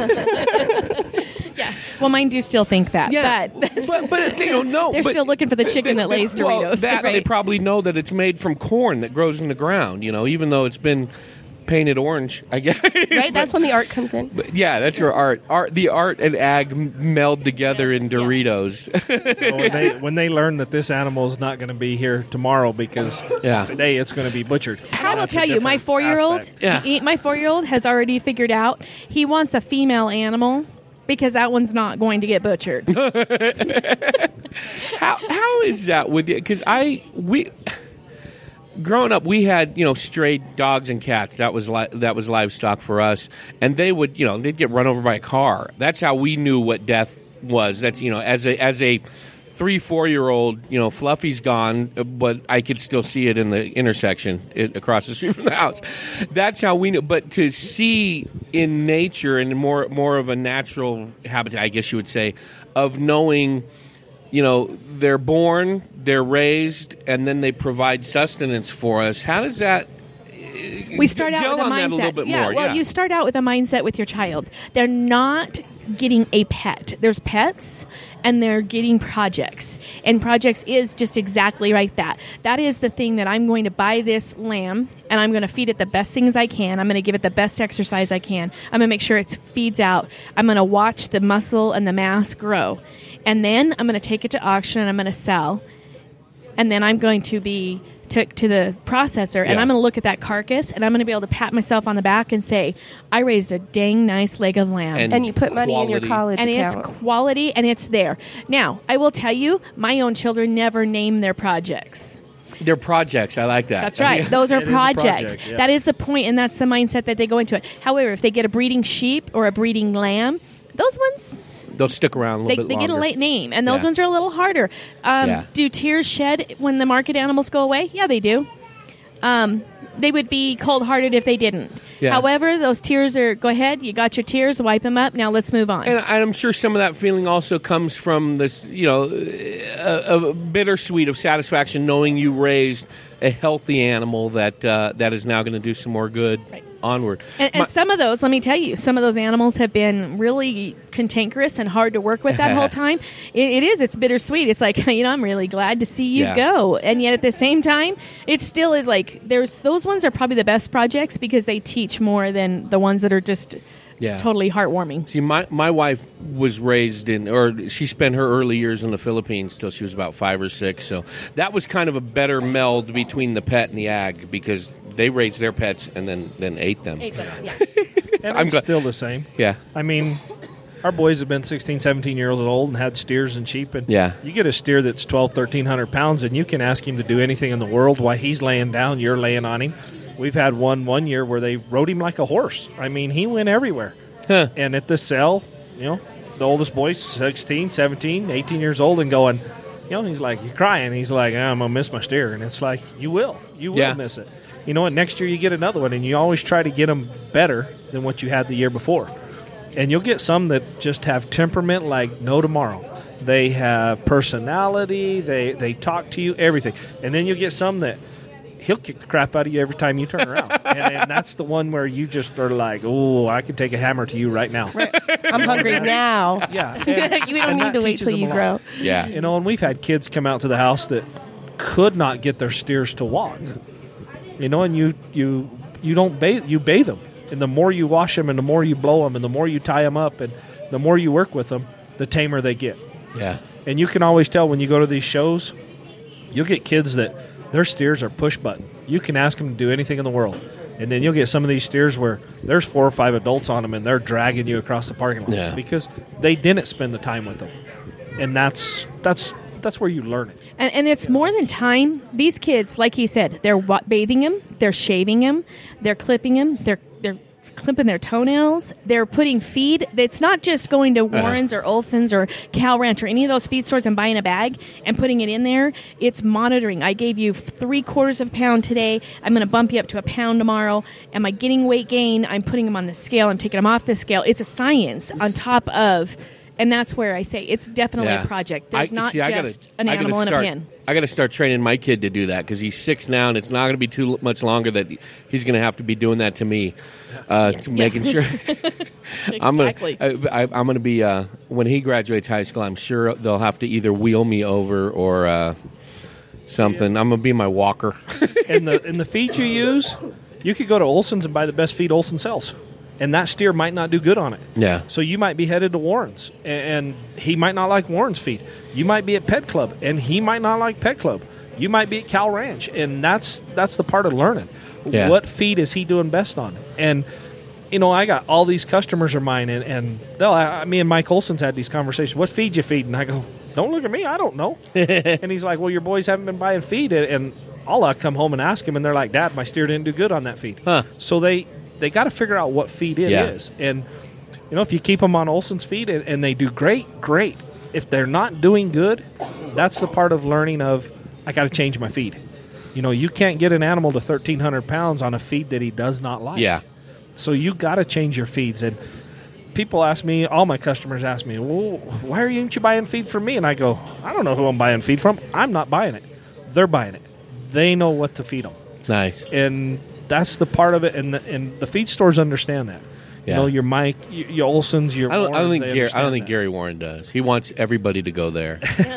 Speaker 4: Yeah. Well, mine do still think that.
Speaker 2: Yeah,
Speaker 4: But
Speaker 2: but, but you know, no,
Speaker 4: they're
Speaker 2: but-
Speaker 4: still looking for the chicken that lays Doritos.
Speaker 2: Well, that
Speaker 4: right?
Speaker 2: they probably know that it's made from corn that grows in the ground. You know, even though it's been painted orange, I guess.
Speaker 5: Right? That's when the art comes in.
Speaker 2: But yeah, that's your art. Art, the art and ag m- meld together in Doritos.
Speaker 3: So when, they, when they learn that this animal is not going to be here tomorrow because
Speaker 2: Yeah.
Speaker 3: today it's going to be butchered.
Speaker 4: I will
Speaker 3: That's a
Speaker 4: tell you, my
Speaker 3: different
Speaker 4: four-year-old,
Speaker 3: aspect.
Speaker 2: Yeah.
Speaker 4: he- my four-year-old has already figured out he wants a female animal because that one's not going to get butchered.
Speaker 2: How how is that with you? Because I we growing up, we had you know stray dogs and cats. That was li- that was livestock for us, and they would you know they'd get run over by a car. That's how we knew what death was. That's you know as a as a three four year old, you know Fluffy's gone, but I could still see it in the intersection it, across the street from the house. That's how we knew. But to see in nature and more more of a natural habitat, I guess you would say, of knowing. You know, they're born, they're raised, and then they provide sustenance for us. How does that?
Speaker 4: We start out
Speaker 2: Delve
Speaker 4: with a
Speaker 2: on
Speaker 4: mindset.
Speaker 2: that a little bit
Speaker 4: yeah,
Speaker 2: more.
Speaker 4: well,
Speaker 2: yeah.
Speaker 4: you start out with a mindset with your child. They're not getting a pet. There's pets, and they're getting projects. And projects is just exactly like that. That is the thing that I'm going to buy this lamb, and I'm going to feed it the best things I can. I'm going to give it the best exercise I can. I'm going to make sure it feeds out. I'm going to watch the muscle and the mass grow. And then I'm going to take it to auction, and I'm going to sell. And then I'm going to be took to the processor, and
Speaker 2: Yeah.
Speaker 4: I'm going to look at that carcass, and I'm going to be able to pat myself on the back and say, I raised a dang nice leg of lamb.
Speaker 2: And-
Speaker 5: And you put money in your
Speaker 2: Quality.
Speaker 5: college
Speaker 4: And it's
Speaker 5: account.
Speaker 4: quality, and it's there. Now, I will tell you, my own children never name their projects.
Speaker 2: They're projects. I like that.
Speaker 4: That's right. Those are
Speaker 3: It is a
Speaker 4: projects.
Speaker 3: project, yeah.
Speaker 4: That is the point, and that's the mindset that they go into it. However, if they get a breeding sheep or a breeding lamb, those ones,
Speaker 2: They'll stick around a
Speaker 4: they,
Speaker 2: little bit
Speaker 4: they get a
Speaker 2: longer.
Speaker 4: late name, and those
Speaker 2: Yeah.
Speaker 4: ones are a little harder. Um,
Speaker 2: Yeah.
Speaker 4: Do tears shed when the market animals go away? Yeah, they do. Um, they would be cold-hearted if they didn't.
Speaker 2: Yeah.
Speaker 4: However, those tears are, go ahead, you got your tears, wipe them up, now let's move on.
Speaker 2: And I'm sure some of that feeling also comes from this, you know, a, a bittersweet of satisfaction knowing you raised a healthy animal that uh, that is now going to do some more good
Speaker 4: Right.
Speaker 2: onward.
Speaker 4: And, and
Speaker 2: My-
Speaker 4: some of those, let me tell you, some of those animals have been really cantankerous and hard to work with that whole time. It, it is. It's bittersweet. It's like, you know, I'm really glad to see you
Speaker 2: Yeah.
Speaker 4: go. And yet at the same time, it still is like, there's those ones are probably the best projects because they teach more than the ones that are just
Speaker 2: Yeah.
Speaker 4: totally heartwarming.
Speaker 2: See, my, my wife was raised in, or she spent her early years in the Philippines till she was about five or six. So that was kind of a better meld between the pet and the ag because they raised their pets and then, then ate them.
Speaker 4: Yeah.
Speaker 3: And
Speaker 2: I'm
Speaker 3: it's
Speaker 2: glad-
Speaker 3: still the same.
Speaker 2: Yeah.
Speaker 3: I mean, our boys have been sixteen, seventeen years old and had steers and sheep. And
Speaker 2: Yeah.
Speaker 3: you get a steer that's twelve, thirteen hundred pounds, and you can ask him to do anything in the world while he's laying down, you're laying on him. We've had one one year where they rode him like a horse. I mean, he went everywhere.
Speaker 2: Huh.
Speaker 3: And at the sale, you know, the oldest boy's sixteen, seventeen, eighteen years old and going, you know, he's like, you're crying. He's like, I'm going to miss my steer. And it's like, you will. You will
Speaker 2: Yeah.
Speaker 3: miss it. You know what? Next year you get another one, and you always try to get them better than what you had the year before. And you'll get some that just have temperament like no tomorrow. They have personality. They, they talk to you, everything. And then you'll get some that he'll kick the crap out of you every time you turn around. and, and that's the one where you just are like, oh, I could take a hammer to you right now.
Speaker 5: I'm hungry now.
Speaker 3: Yeah. And,
Speaker 5: You don't
Speaker 3: and
Speaker 5: need
Speaker 3: that
Speaker 5: to wait
Speaker 3: teaches
Speaker 5: till
Speaker 3: them
Speaker 5: you
Speaker 3: a lot.
Speaker 5: grow.
Speaker 2: Yeah.
Speaker 3: You know, and we've had kids come out to the house that could not get their steers to walk. You know, and you you you don't bathe, you bathe them. And the more you wash them and the more you blow them and the more you tie them up and the more you work with them, the tamer they get.
Speaker 2: Yeah.
Speaker 3: And you can always tell when you go to these shows, you'll get kids that their steers are push button. You can ask them to do anything in the world. And then you'll get some of these steers where there's four or five adults on them and they're dragging you across the parking lot
Speaker 2: Yeah.
Speaker 3: because they didn't spend the time with them. And that's that's that's where you learn it.
Speaker 4: And, and it's more than time. These kids, like he said, they're wa- bathing him, they're shaving him, they're clipping him, they're they're clipping their toenails, they're putting feed. It's not just going to Warren's or Olson's or Cal Ranch or any of those feed stores and buying a bag and putting it in there. It's monitoring. I gave you three quarters of a pound today. I'm going to bump you up to a pound tomorrow. Am I getting weight gain? I'm putting them on the scale. I'm taking them off the scale. It's a science on top of... And that's where I say it's definitely
Speaker 2: Yeah.
Speaker 4: a project. There's
Speaker 2: I-
Speaker 4: not
Speaker 2: see, I gotta-
Speaker 4: just an
Speaker 2: I gotta
Speaker 4: animal in
Speaker 2: start-
Speaker 4: a pen.
Speaker 2: I got to start training my kid to do that because he's six now, and it's not going to be too much longer that he's going to have to be doing that to me, uh, to making sure. I'm gonna,
Speaker 4: Exactly.
Speaker 2: I, I, I'm going to be uh, when he graduates high school. I'm sure they'll have to either wheel me over or uh, something. I'm going to be my walker.
Speaker 3: And the and the feed you use, you could go to Olson's and buy the best feed Olson sells. And that steer might not do good on it.
Speaker 2: Yeah.
Speaker 3: So you might be headed to Warren's, a- and he might not like Warren's feed. You might be at Pet Club, and he might not like Pet Club. You might be at Cal Ranch, and that's that's the part of learning.
Speaker 2: Yeah.
Speaker 3: What feed is he doing best on? And you know, I got all these customers of mine, and, and they'll, I, me and Mike Olson's had these conversations. What feed you feed? And I go, don't look at me, I don't know. And he's like, well, your boys haven't been buying feed, and, and I'll uh, come home and ask him, and they're like, Dad, my steer didn't do good on that feed.
Speaker 2: Huh.
Speaker 3: So they they got to figure out what feed it
Speaker 2: Yeah.
Speaker 3: is, and you know, if you keep them on Olson's feed and, and they do great, great. If they're not doing good, that's the part of learning of I got to change my feed. You know, you can't get an animal to thirteen hundred pounds on a feed that he does not like.
Speaker 2: Yeah.
Speaker 3: So you got to change your feeds. And people ask me, all my customers ask me, well, why are you, aren't you buying feed from me? And I go, I don't know who I'm buying feed from. I'm not buying it. They're buying it. They know what to feed them.
Speaker 2: Nice.
Speaker 3: And that's the part of it. And the, and the feed stores understand that.
Speaker 2: Yeah.
Speaker 3: You know, your Mike, your, your Olson's, your
Speaker 2: I don't, I don't
Speaker 3: Warrens,
Speaker 2: think
Speaker 3: they
Speaker 2: Gary, I
Speaker 3: understand
Speaker 2: don't think
Speaker 3: that.
Speaker 2: Gary Warren does. He wants everybody to go there.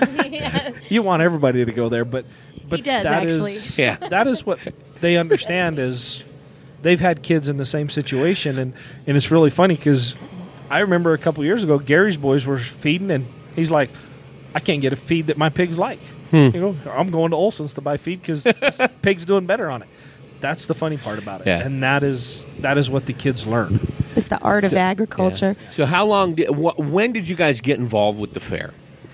Speaker 3: You want everybody to go there, but but
Speaker 4: He does,
Speaker 3: that
Speaker 4: actually.
Speaker 3: is-
Speaker 2: Yeah.
Speaker 3: that is what they understand is they've had kids in the same situation, and, and it's really funny because I remember a couple years ago Gary's boys were feeding, and he's like, I can't get a feed that my pigs like.
Speaker 2: Hmm.
Speaker 3: You know, I'm going to Olson's to buy feed because pig's doing better on it. That's the funny part about it,
Speaker 2: Yeah.
Speaker 3: and that is that is what the kids learn.
Speaker 5: It's the art of
Speaker 2: So-
Speaker 5: agriculture.
Speaker 2: Yeah. So how long did, wh- when did you guys get involved with the fair?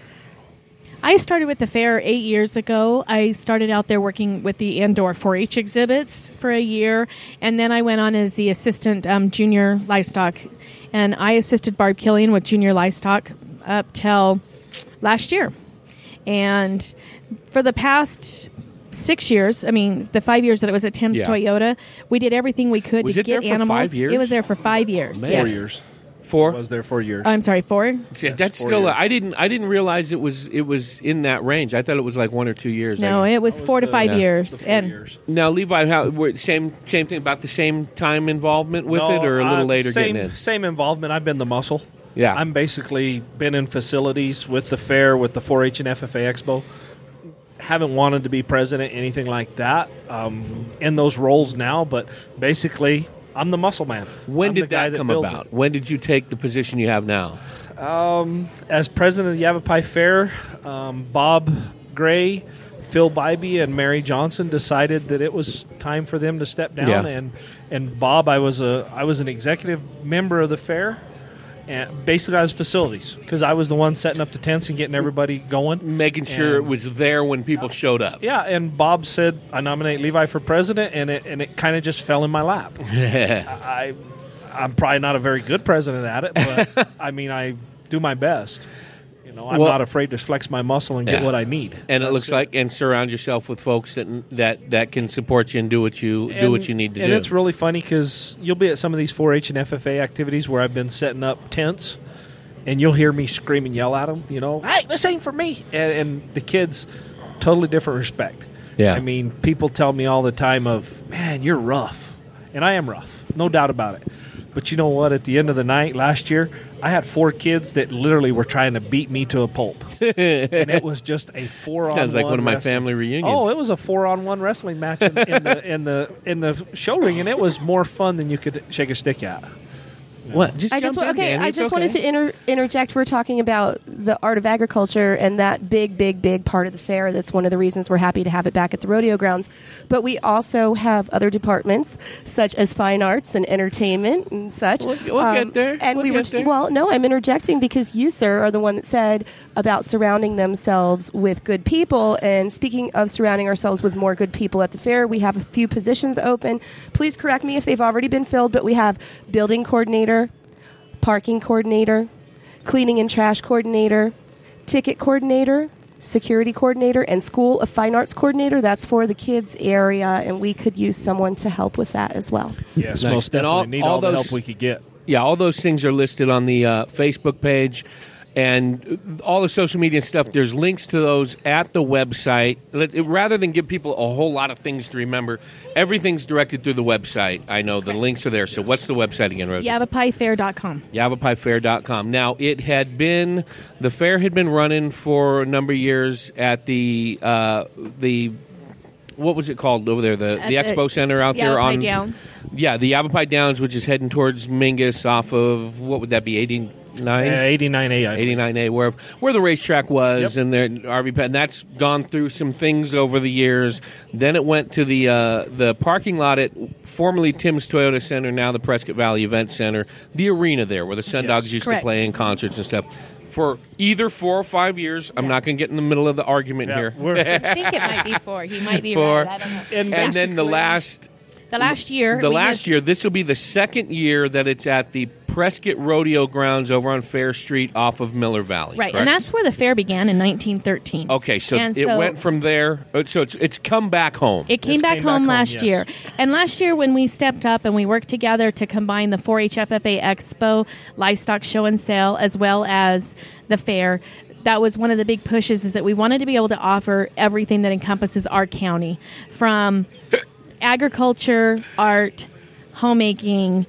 Speaker 4: I started with the fair eight years ago. I started out there working with the indoor four H exhibits for a year, and then I went on as the assistant um, junior livestock, and I assisted Barb Killian with junior livestock up till last year. And for the past six years, I mean, the five years that it was at Tim's
Speaker 2: Yeah.
Speaker 4: Toyota, we did everything we could
Speaker 2: Was
Speaker 4: to
Speaker 2: it there
Speaker 4: get
Speaker 2: for
Speaker 4: animals.
Speaker 2: five years?
Speaker 4: It was there for five years.
Speaker 2: Man.
Speaker 4: Yes.
Speaker 3: Four years.
Speaker 2: Four.
Speaker 3: Was there four years?
Speaker 4: I'm sorry, four.
Speaker 2: Yeah, that's
Speaker 3: four
Speaker 2: still.
Speaker 3: years.
Speaker 2: I didn't. I didn't realize it was. It was in that range. I thought it was like one or two years.
Speaker 4: No,
Speaker 2: I,
Speaker 4: it was
Speaker 3: That was
Speaker 4: four to
Speaker 3: the-
Speaker 4: five
Speaker 2: yeah,
Speaker 4: years.
Speaker 3: The four
Speaker 4: and
Speaker 3: years.
Speaker 2: now Levi, how were same same thing about the same time involvement with
Speaker 3: No,
Speaker 2: it, or a little
Speaker 3: uh,
Speaker 2: later
Speaker 3: same,
Speaker 2: getting in?
Speaker 3: Same involvement. I've been the muscle.
Speaker 2: Yeah.
Speaker 3: I'm basically been in facilities with the fair, with the four H and F F A Expo. Haven't wanted to be president, anything like that, um, in those roles now, but basically, I'm the muscle man.
Speaker 2: When
Speaker 3: I'm the
Speaker 2: did
Speaker 3: guy
Speaker 2: that come
Speaker 3: builds
Speaker 2: about?
Speaker 3: it.
Speaker 2: When did you take the position you have now?
Speaker 3: As president of the Yavapai Fair, um, Bob Gray, Phil Bybee, and Mary Johnson decided that it was time for them to step down.
Speaker 2: Yeah.
Speaker 3: And and Bob, I was a I was an executive member of the fair, and basically I was facilities because I was the one setting up the tents and getting everybody going.
Speaker 2: Making sure
Speaker 3: And-
Speaker 2: it was there when people showed up.
Speaker 3: Yeah, and Bob said I nominate Levi for president, and it and it kind of just fell in my lap. I I'm probably not a very good president at it, but I mean I do my best. You know, I'm
Speaker 2: Well-
Speaker 3: not afraid to flex my muscle and get
Speaker 2: Yeah.
Speaker 3: what I need.
Speaker 2: And it
Speaker 3: That's
Speaker 2: looks like, and surround yourself with folks that that that can support you and do what you do
Speaker 3: And-
Speaker 2: what you need to
Speaker 3: and
Speaker 2: do.
Speaker 3: it's really funny because you'll be at some of these four H and F F A activities where I've been setting up tents, and you'll hear me scream and yell at them. You know, hey, this ain't for me. And, and the kids, totally different respect.
Speaker 2: Yeah.
Speaker 3: I mean, people tell me all the time of, man, you're rough. And I am rough, no doubt about it. But you know what? At the end of the night last year, I had four kids that literally were trying to beat me to a pulp. And it was just a four-on-one
Speaker 2: Sounds like one of my
Speaker 3: wrestling.
Speaker 2: family reunions.
Speaker 3: Oh, it was a four-on-one wrestling match in, in the in the in the show ring, and it was more fun than you could shake a stick at.
Speaker 2: What? Just
Speaker 5: I
Speaker 2: jump
Speaker 5: just wa-
Speaker 2: in,
Speaker 5: okay.
Speaker 2: Danny.
Speaker 5: I
Speaker 2: It's
Speaker 5: just wanted
Speaker 2: okay.
Speaker 5: to inter- interject. We're talking about the art of agriculture and that big, big, big part of the fair. That's one of the reasons we're happy to have it back at the rodeo grounds. But we also have other departments such as fine arts and entertainment and such. Um,
Speaker 2: We'll- we'll get there.
Speaker 5: And
Speaker 2: We'll
Speaker 5: we were
Speaker 2: get there.
Speaker 5: well. No, I'm interjecting because you, sir, are the one that said about surrounding themselves with good people. And speaking of surrounding ourselves with more good people at the fair, we have a few positions open. Please correct me if they've already been filled. But we have building coordinator, parking coordinator, cleaning and trash coordinator, ticket coordinator, security coordinator, and school of fine arts coordinator. That's for the kids area, and we could use someone to help with that as well.
Speaker 3: Yes,
Speaker 2: Nice.
Speaker 3: most
Speaker 2: And
Speaker 3: definitely
Speaker 2: all-
Speaker 3: need
Speaker 2: all
Speaker 3: all, the
Speaker 2: those-
Speaker 3: help we could get.
Speaker 2: Yeah, all those things are listed on the uh, Facebook page. And all the social media stuff, there's links to those at the website. Let, rather than give people a whole lot of things to remember, everything's directed through the website. I know the links are there. So what's the website again, Rosie?
Speaker 4: Yavapai Fair dot com.
Speaker 2: Yavapai Fair dot com. Now, it had been, the fair had been running for a number of years at the, uh, the what was it called over there? The,
Speaker 4: At
Speaker 2: the
Speaker 4: the
Speaker 2: Expo Center out there
Speaker 4: Yavapai
Speaker 2: on
Speaker 4: Downs.
Speaker 2: Yeah, the Yavapai Downs, which is heading towards Mingus off of, what would that be, eighty-nine?
Speaker 3: Uh, eighty-nine A, I believe.
Speaker 2: eighty-nine A, where where the racetrack was,
Speaker 3: Yep.
Speaker 2: and the R V P, and that's gone through some things over the years. Then it went to the uh, the parking lot at formerly Tim's Toyota Center, now the Prescott Valley Event Center, the arena there where the Sun
Speaker 3: Yes.
Speaker 2: Dogs used
Speaker 4: Correct.
Speaker 2: to play in concerts and stuff. For either four or five years, I'm not going to get in the middle of the argument
Speaker 3: Yeah,
Speaker 2: here.
Speaker 3: we're-
Speaker 4: I think it might be four. He might be
Speaker 2: Four.
Speaker 4: right. I don't know.
Speaker 3: And
Speaker 2: And then the
Speaker 3: basically-
Speaker 2: last
Speaker 4: The last year.
Speaker 2: the
Speaker 4: we
Speaker 2: last
Speaker 4: had-
Speaker 2: year, this will be the second year that it's at the Prescott Rodeo Grounds over on Fair Street off of Miller Valley.
Speaker 4: Right,
Speaker 2: correct?
Speaker 4: and that's where the fair began in nineteen thirteen.
Speaker 2: Okay, so
Speaker 4: And
Speaker 2: it
Speaker 4: so-
Speaker 2: went from there. uh, So it's it's come back home.
Speaker 4: It came
Speaker 3: This
Speaker 4: back
Speaker 3: came back
Speaker 4: home
Speaker 3: home,
Speaker 4: last
Speaker 3: yes.
Speaker 4: year. And last year, when we stepped up and we worked together to combine the four H F F A Expo, Livestock Show and Sale, as well as the fair, that was one of the big pushes, is that we wanted to be able to offer everything that encompasses our county, from agriculture, art, homemaking,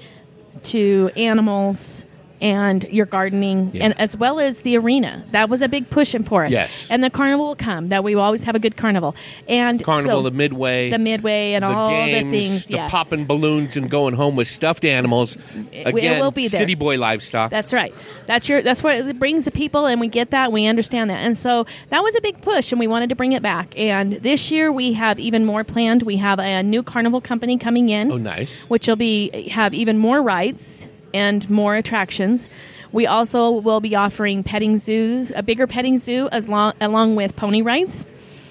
Speaker 4: to animals, and your gardening,
Speaker 2: Yeah.
Speaker 4: and as well as the arena. That was a big push for us.
Speaker 2: Yes.
Speaker 4: And the carnival will come. That we will always have a good carnival. And
Speaker 2: Carnival,
Speaker 4: so,
Speaker 2: the Midway,
Speaker 4: the Midway, and
Speaker 2: the
Speaker 4: all
Speaker 2: games,
Speaker 4: the things.
Speaker 2: the
Speaker 4: yes.
Speaker 2: popping balloons, and going home with stuffed animals.
Speaker 4: It-
Speaker 2: Again,
Speaker 4: it will be there.
Speaker 2: City Boy livestock.
Speaker 4: That's right. That's your. That's what it brings the people, and we get that. And we understand that, and so that was a big push, and we wanted to bring it back. And this year we have even more planned. We have a new carnival company coming in.
Speaker 2: Oh, nice.
Speaker 4: Which will be have even more rides and more attractions. We also will be offering petting zoos, a bigger petting zoo, as long along with pony rides.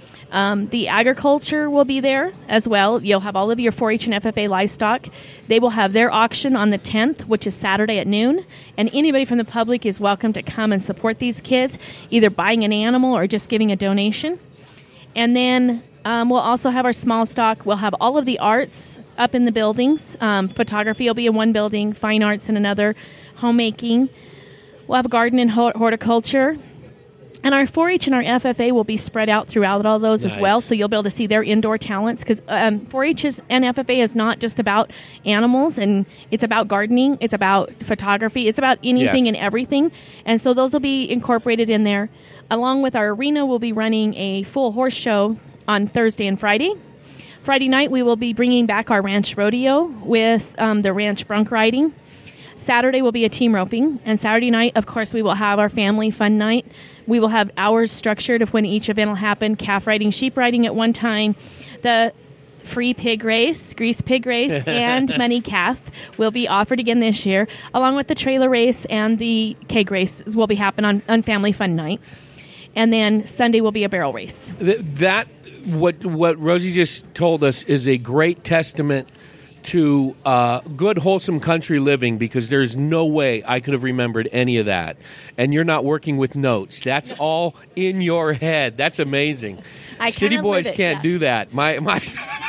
Speaker 4: Um, the agriculture will be there as well. You'll have all of your four H and F F A livestock. They will have their auction on the tenth, which is Saturday at noon. And anybody from the public is welcome to come and support these kids, either buying an animal or just giving a donation. And then um, we'll also have our small stock. We'll have all of the arts up in the buildings. Um, photography will be in one building, fine arts in another, homemaking. We'll have garden and hort- horticulture. And our four H and our F F A will be spread out throughout all those as
Speaker 2: Nice.
Speaker 4: well, so you'll be able to see their indoor talents, because um, four H is, and F F A is not just about animals, and it's about gardening, it's about photography, it's about anything
Speaker 2: Yes.
Speaker 4: and everything. And so those will be incorporated in there. Along with our arena, we'll be running a full horse show on Thursday and Friday. Friday night, we will be bringing back our ranch rodeo with um, the ranch bronc riding. Saturday will be a team roping, and Saturday night, of course, we will have our family fun night. We will have hours structured of when each event will happen: calf riding, sheep riding at one time, the free pig race, grease pig race, and money calf will be offered again this year, along with the trailer race and the keg race will be happening on, on family fun night. And then Sunday will be a barrel race.
Speaker 2: Th- that what what Rosie just told us is a great testament to uh, good, wholesome country living, because there's no way I could have remembered any of that. And you're not working with notes. That's all in your head. That's amazing.
Speaker 4: I
Speaker 2: City
Speaker 4: kinda
Speaker 2: boys
Speaker 4: live it,
Speaker 2: can't
Speaker 4: yeah.
Speaker 2: do that. My my.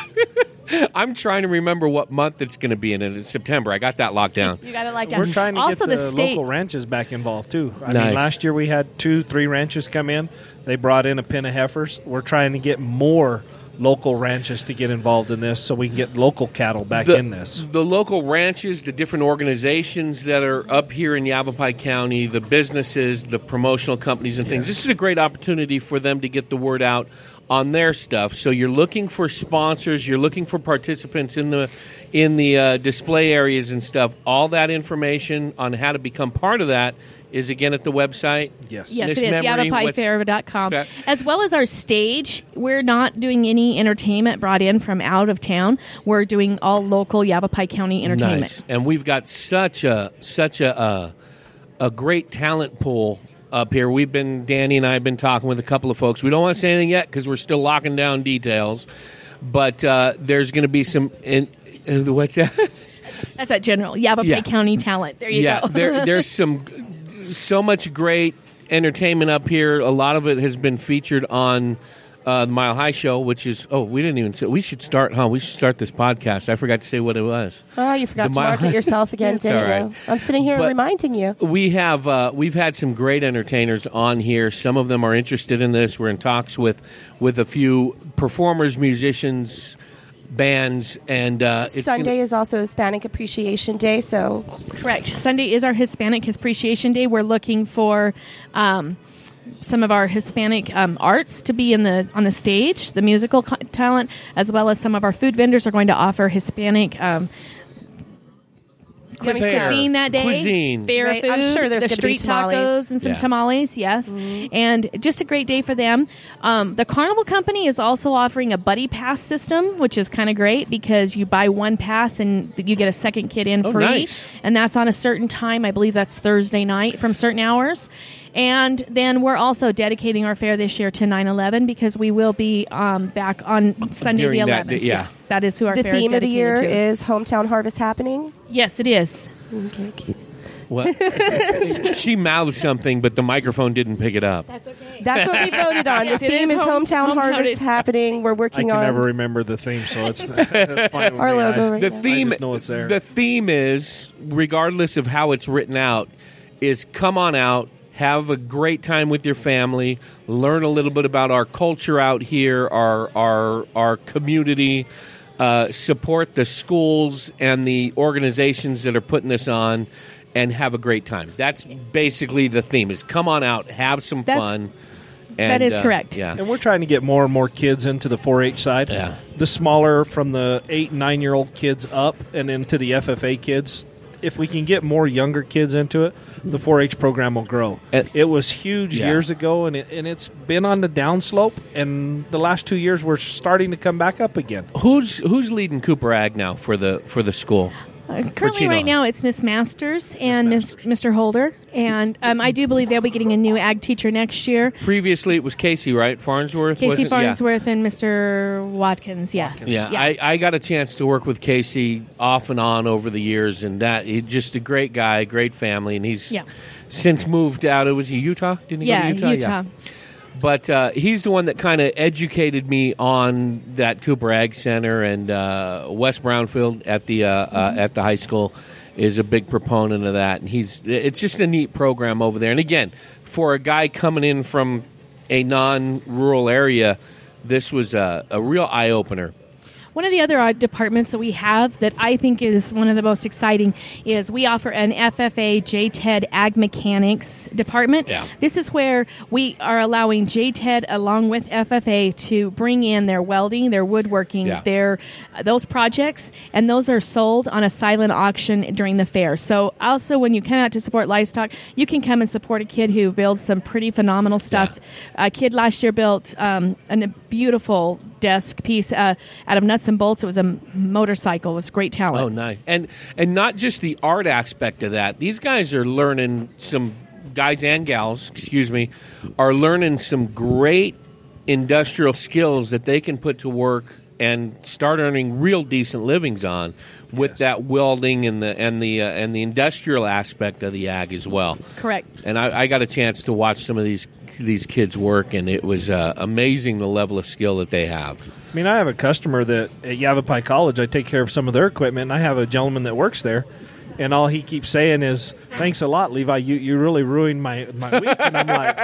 Speaker 2: I'm trying to remember what month it's going to be in. And it's September. I got that locked down.
Speaker 4: You got to like
Speaker 3: We're trying to
Speaker 4: also
Speaker 3: get
Speaker 4: the,
Speaker 3: the,
Speaker 4: state.
Speaker 3: local ranches back involved too. I
Speaker 2: Nice.
Speaker 3: mean, last year we had two, three ranches come in. They brought in a pen of heifers. We're trying to get more local ranches to get involved in this so we can get local cattle back
Speaker 2: the,
Speaker 3: in this.
Speaker 2: The local ranches, the different organizations that are up here in Yavapai County, the businesses, the promotional companies and things.
Speaker 3: Yes.
Speaker 2: This is a great opportunity for them to get the word out on their stuff. So you're looking for sponsors, you're looking for participants in the in the uh, display areas and stuff. All that information on how to become part of that is again at the website.
Speaker 3: Yes.
Speaker 4: Yes,
Speaker 2: Miss
Speaker 4: it is,
Speaker 2: Memory,
Speaker 4: Yavapai
Speaker 2: what's-
Speaker 4: Fair dot com.
Speaker 2: Okay.
Speaker 4: As well as our stage, we're not doing any entertainment brought in from out of town. We're doing all local Yavapai County entertainment.
Speaker 2: Nice. And we've got such a such a a, a great talent pool up here. We've been Danny and I have been talking with a couple of folks. We don't want to say anything yet because we're still locking down details. But uh, there's going to be some. In, uh, what's that?
Speaker 4: That's that general Yavapai
Speaker 2: Yeah.
Speaker 4: County talent. There you
Speaker 2: yeah,
Speaker 4: go.
Speaker 2: there, there's some so much great entertainment up here. A lot of it has been featured on uh, the Mile High Show, which is oh, we didn't even say we should start, huh? We should start this podcast. I forgot to say what it was.
Speaker 5: Oh, you forgot
Speaker 2: The
Speaker 5: to
Speaker 2: Mile-
Speaker 5: market yourself again,
Speaker 2: It's
Speaker 5: didn't
Speaker 2: all right.
Speaker 5: you? I'm sitting here
Speaker 2: But-
Speaker 5: reminding you.
Speaker 2: We have uh, we've had some great entertainers on here. Some of them are interested in this. We're in talks with with a few performers, musicians, bands, and uh, it's
Speaker 5: Sunday
Speaker 2: gonna-
Speaker 5: is also Hispanic Appreciation Day, so
Speaker 4: Correct. Sunday is our Hispanic Appreciation Day. We're looking for um, some of our Hispanic um, arts to be in the on the stage, the musical co- talent, as well as some of our food vendors are going to offer Hispanic um,
Speaker 5: Yummy
Speaker 2: Fair.
Speaker 4: cuisine that day.
Speaker 2: Cuisine.
Speaker 4: Fair
Speaker 5: Right.
Speaker 4: food.
Speaker 5: I'm sure there's
Speaker 4: the
Speaker 5: gonna be
Speaker 4: street
Speaker 5: tamales.
Speaker 4: tacos and some
Speaker 2: Yeah.
Speaker 4: tamales. Yes, and just a great day for them. Um, the Carnival Company is also offering a buddy pass system, which is kind of great because you buy one pass and you get a second kid in
Speaker 2: Oh,
Speaker 4: free,
Speaker 2: nice.
Speaker 4: and that's on a certain time. I believe that's Thursday night from certain hours. And then we're also dedicating our fair this year to nine eleven because we will be um, back on Sunday
Speaker 2: During
Speaker 4: the
Speaker 2: that
Speaker 4: eleventh.
Speaker 2: day, yeah.
Speaker 4: Yes, that is who our
Speaker 5: the
Speaker 4: fair is
Speaker 5: theme of the year
Speaker 4: dedicated to.
Speaker 5: is Hometown Harvest Happening.
Speaker 4: Yes, it is.
Speaker 5: Okay, okay.
Speaker 2: What? She mouthed something, but the microphone didn't pick it up.
Speaker 4: That's okay.
Speaker 5: That's what we voted on.
Speaker 4: Yes,
Speaker 5: the
Speaker 4: it
Speaker 5: theme
Speaker 4: is
Speaker 5: is
Speaker 4: home-
Speaker 5: Hometown
Speaker 4: home
Speaker 5: Harvest
Speaker 4: harvest.
Speaker 5: Happening. We're
Speaker 3: I
Speaker 5: working
Speaker 3: can
Speaker 5: on
Speaker 3: never remember the theme, so it's that's fine with
Speaker 5: our
Speaker 3: me.
Speaker 5: logo
Speaker 3: I-
Speaker 5: right
Speaker 2: The
Speaker 5: now.
Speaker 2: theme,
Speaker 3: just know it's there.
Speaker 2: the theme is, regardless of how it's written out, is come on out, have a great time with your family, learn a little bit about our culture out here, our our our community, uh, support the schools and the organizations that are putting this on, and have a great time. That's basically the theme: is come on out, have some
Speaker 4: That's-
Speaker 2: fun.
Speaker 4: that
Speaker 2: And,
Speaker 4: is
Speaker 2: uh,
Speaker 4: correct.
Speaker 2: Yeah.
Speaker 3: And we're trying to get more and more kids into the four H side.
Speaker 2: Yeah.
Speaker 3: The smaller, from the eight and nine year old kids up, and into the F F A kids. If we can get more younger kids into it, the four H program will grow.
Speaker 2: And-
Speaker 3: it was huge
Speaker 2: Yeah.
Speaker 3: years ago, and it, and it's been on the downslope. And the last two years, we're starting to come back up again.
Speaker 2: Who's who's leading Cooper Ag now for the for the school?
Speaker 4: Uh, currently,
Speaker 2: you know?
Speaker 4: right now, it's Miss Masters and Miss Mister Holder, and um, I do believe they'll be getting a new ag teacher next year.
Speaker 2: Previously, it was Casey, right? Farnsworth.
Speaker 4: Casey
Speaker 2: wasn't- yeah.
Speaker 4: Farnsworth and Mister Watkins. Yes.
Speaker 2: Yeah, I, I got a chance to work with Casey off and on over the years, and that he's just a great guy, great family, and he's
Speaker 4: Yeah.
Speaker 2: since moved out. It was he Utah? Didn't he
Speaker 4: yeah,
Speaker 2: go to Utah?
Speaker 4: Utah.
Speaker 2: But uh, he's the one that kind of educated me on that Cooper Ag Center, and uh, West Brownfield at the uh, uh, at the high school is a big proponent of that. And he's it's just a neat program over there. And again, for a guy coming in from a non-rural area, this was a, a real eye opener.
Speaker 4: One of the other uh, departments that we have that I think is one of the most exciting is we offer an F F A J T E D Ag Mechanics department.
Speaker 2: Yeah.
Speaker 4: This is where we are allowing J T E D along with F F A to bring in their welding, their woodworking,
Speaker 2: Yeah.
Speaker 4: their uh, those projects, and those are sold on a silent auction during the fair. So also when you come out to support livestock, you can come and support a kid who builds some pretty phenomenal stuff. A kid last year built um, a beautiful desk piece uh, out of nuts and bolts. It was a motorcycle. It was great talent.
Speaker 2: Oh, nice. And and not just the art aspect of that. These guys are learning some guys and gals, excuse me, are learning some great industrial skills that they can put to work and start earning real decent livings on with
Speaker 3: Yes.
Speaker 2: that welding and the and the uh, and the industrial aspect of the ag as well.
Speaker 4: Correct.
Speaker 2: And I, I got a chance to watch some of these these kids work, and it was uh, amazing the level of skill that they have.
Speaker 3: I mean, I have a customer that at Yavapai College, I take care of some of their equipment, and I have a gentleman that works there, and all he keeps saying is, "Thanks a lot, Levi. You you really ruined my, my week." And I'm like,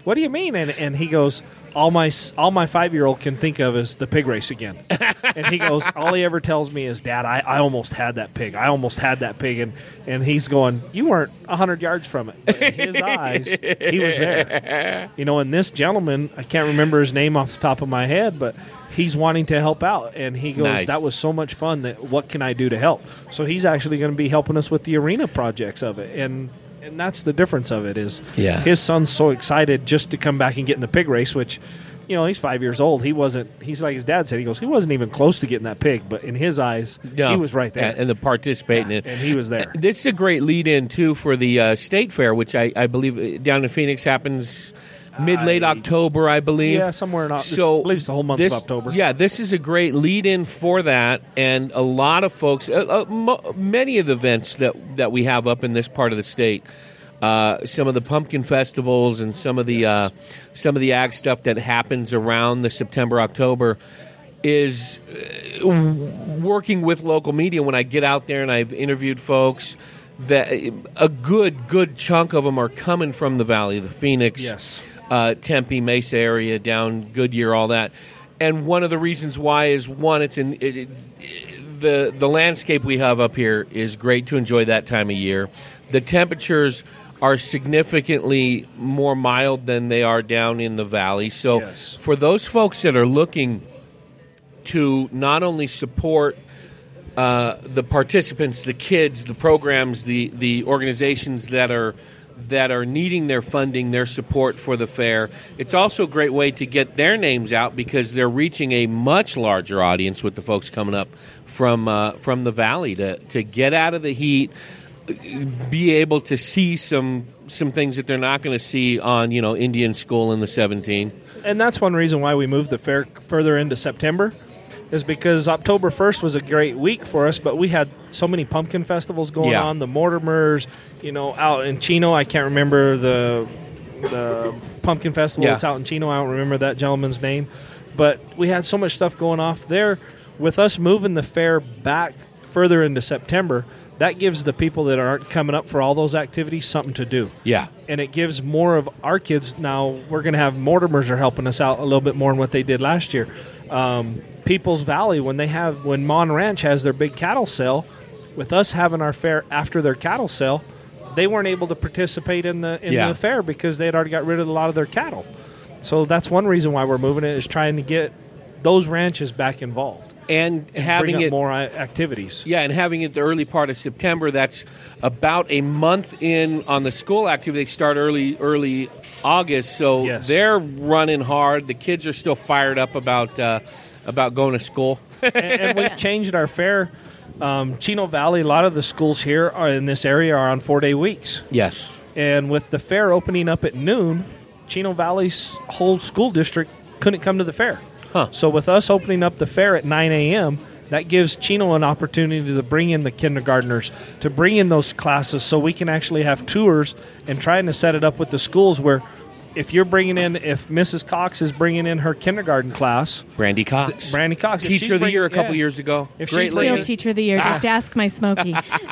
Speaker 3: what do you mean? And and he goes, all my all my five-year-old can think of is the pig race again. And he goes, all he ever tells me is, Dad, I, I almost had that pig. I almost had that pig. And, and he's going, you weren't one hundred yards from it. But in his eyes, he was there. You know, and this gentleman, I can't remember his name off the top of my head, but he's wanting to help out. And he goes,
Speaker 2: Nice.
Speaker 3: that was so much fun. That what can I do to help? So he's actually going to be helping us with the arena projects of it. And and that's the difference of it is
Speaker 2: Yeah.
Speaker 3: his son's so excited just to come back and get in the pig race, which, you know, he's five years old. He wasn't, he's like his dad said, he goes, he wasn't even close to getting that pig, but in his eyes,
Speaker 2: No.
Speaker 3: he was right there.
Speaker 2: And, and the participating in it.
Speaker 3: And he was there.
Speaker 2: This is a great lead-in, too, for the uh, state fair, which I, I believe uh, down in Phoenix happens mid-late
Speaker 3: I-
Speaker 2: October, I believe.
Speaker 3: Yeah, somewhere in Oc-
Speaker 2: So
Speaker 3: I believe it's the whole month
Speaker 2: this,
Speaker 3: of October.
Speaker 2: Yeah, this is a great lead-in for that, and a lot of folks, uh, uh, mo- many of the events that, that we have up in this part of the state, uh, some of the pumpkin festivals and some of the uh, some of the ag stuff that happens around the September, October, is uh, working with local media. When I get out there and I've interviewed folks, that a good, good chunk of them are coming from the Valley, the Phoenix,
Speaker 3: Yes.
Speaker 2: uh, Tempe, Mesa area, down Goodyear, all that. And one of the reasons why is, one, it's in it, it, the the landscape we have up here is great to enjoy that time of year. The temperatures are significantly more mild than they are down in the valley. So
Speaker 3: Yes.
Speaker 2: for those folks that are looking to not only support uh, the participants, the kids, the programs, the, the organizations that are that are needing their funding, their support for the fair, it's also a great way to get their names out because they're reaching a much larger audience with the folks coming up from uh, from the valley to, to get out of the heat, be able to see some some things that they're not going to see on, you know, Indian School in the seventeen.
Speaker 3: And that's one reason why we moved the fair further into September, is because October first was a great week for us, but we had so many pumpkin festivals going
Speaker 2: Yeah.
Speaker 3: on. The Mortimers, you know, out in Chino, I can't remember the the pumpkin festival
Speaker 2: Yeah.
Speaker 3: that's out in Chino. I don't remember that gentleman's name, but we had so much stuff going off there. With us moving the fair back further into September, that gives the people that aren't coming up for all those activities something to do.
Speaker 2: Yeah.
Speaker 3: And it gives more of our kids. Now we're going to have Mortimers are helping us out a little bit more than what they did last year. Um, People's Valley, when they have when Mon Ranch has their big cattle sale, with us having our fair after their cattle sale, they weren't able to participate in the in
Speaker 2: Yeah.
Speaker 3: the fair because they had already got rid of a lot of their cattle. So that's one reason why we're moving it, is trying to get those ranches back involved,
Speaker 2: And having
Speaker 3: bring up
Speaker 2: it
Speaker 3: more uh, activities.
Speaker 2: Yeah, and having it the early part of September, that's about a month in on the school activity. They start early early August, so
Speaker 3: Yes.
Speaker 2: they're running hard. The kids are still fired up about uh, about going to school.
Speaker 3: and, and we've changed our fair. Um, Chino Valley, a lot of the schools here are in this area are on four-day weeks.
Speaker 2: Yes.
Speaker 3: And with the fair opening up at noon, Chino Valley's whole school district couldn't come to the fair.
Speaker 2: Huh.
Speaker 3: So with us opening up the fair at nine a.m., that gives Chino an opportunity to bring in the kindergartners, to bring in those classes so we can actually have tours and trying to set it up with the schools where if you're bringing in, if Missus Cox is bringing in her kindergarten class,
Speaker 2: Brandy Cox.
Speaker 3: Brandy Cox. if she's
Speaker 2: Teacher of the
Speaker 3: bring-
Speaker 2: Year a couple
Speaker 3: yeah.
Speaker 2: years ago.
Speaker 3: If
Speaker 2: Great
Speaker 3: she's
Speaker 2: lady.
Speaker 4: Still teacher of the year. Just ask my Smokey.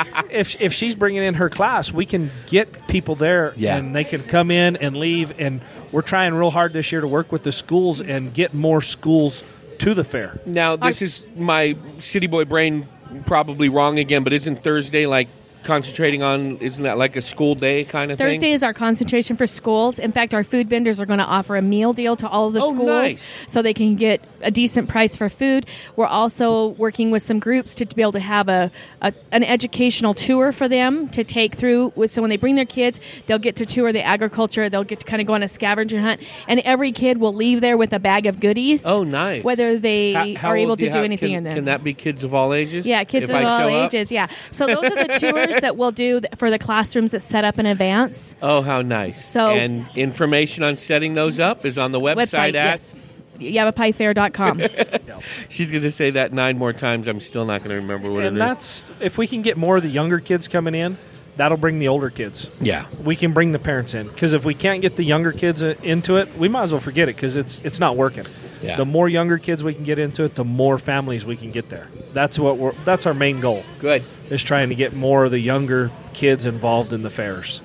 Speaker 3: if if she's bringing in her class, we can get people there,
Speaker 2: Yeah.
Speaker 3: and they can come in and leave. And we're trying real hard this year to work with the schools and get more schools to the fair.
Speaker 2: Now, this is my city boy brain probably wrong again, but isn't Thursday like concentrating on, isn't that like a school day kind of thing?
Speaker 4: Thursday is our concentration for schools. In fact, our food vendors are going to offer a meal deal to all of the
Speaker 2: Oh,
Speaker 4: schools
Speaker 2: nice.
Speaker 4: so they can get a decent price for food. We're also working with some groups to, to be able to have a, a an educational tour for them to take through. With, so when they bring their kids, they'll get to tour the agriculture. They'll get to kind of go on a scavenger hunt. And every kid will leave there with a bag of goodies.
Speaker 2: Oh, nice.
Speaker 4: Whether they
Speaker 2: How- how
Speaker 4: are able
Speaker 2: old
Speaker 4: to
Speaker 2: you
Speaker 4: do
Speaker 2: have-
Speaker 4: anything
Speaker 2: can,
Speaker 4: in them.
Speaker 2: Can that be kids of all ages?
Speaker 4: Yeah, kids
Speaker 2: if
Speaker 4: of
Speaker 2: I
Speaker 4: all
Speaker 2: show up?
Speaker 4: ages. Yeah. So those are the tours that we'll do th- for the classrooms that set up in advance.
Speaker 2: Oh, how nice.
Speaker 4: So-
Speaker 2: and information on setting those up is on the website, at...
Speaker 4: yes. yavapai fair dot com.
Speaker 2: She's going to say that nine more times. I'm still not going to remember what
Speaker 3: And
Speaker 2: it is.
Speaker 3: that's if we can get more of the younger kids coming in, that'll bring the older kids.
Speaker 2: Yeah.
Speaker 3: We can bring the parents in, because if we can't get the younger kids uh, into it, we might as well forget it, because it's it's not working.
Speaker 2: Yeah.
Speaker 3: The more younger kids we can get into it, the more families we can get there. That's what we're. That's our main goal.
Speaker 2: Good.
Speaker 3: Is trying to get more of the younger kids involved in the fairs.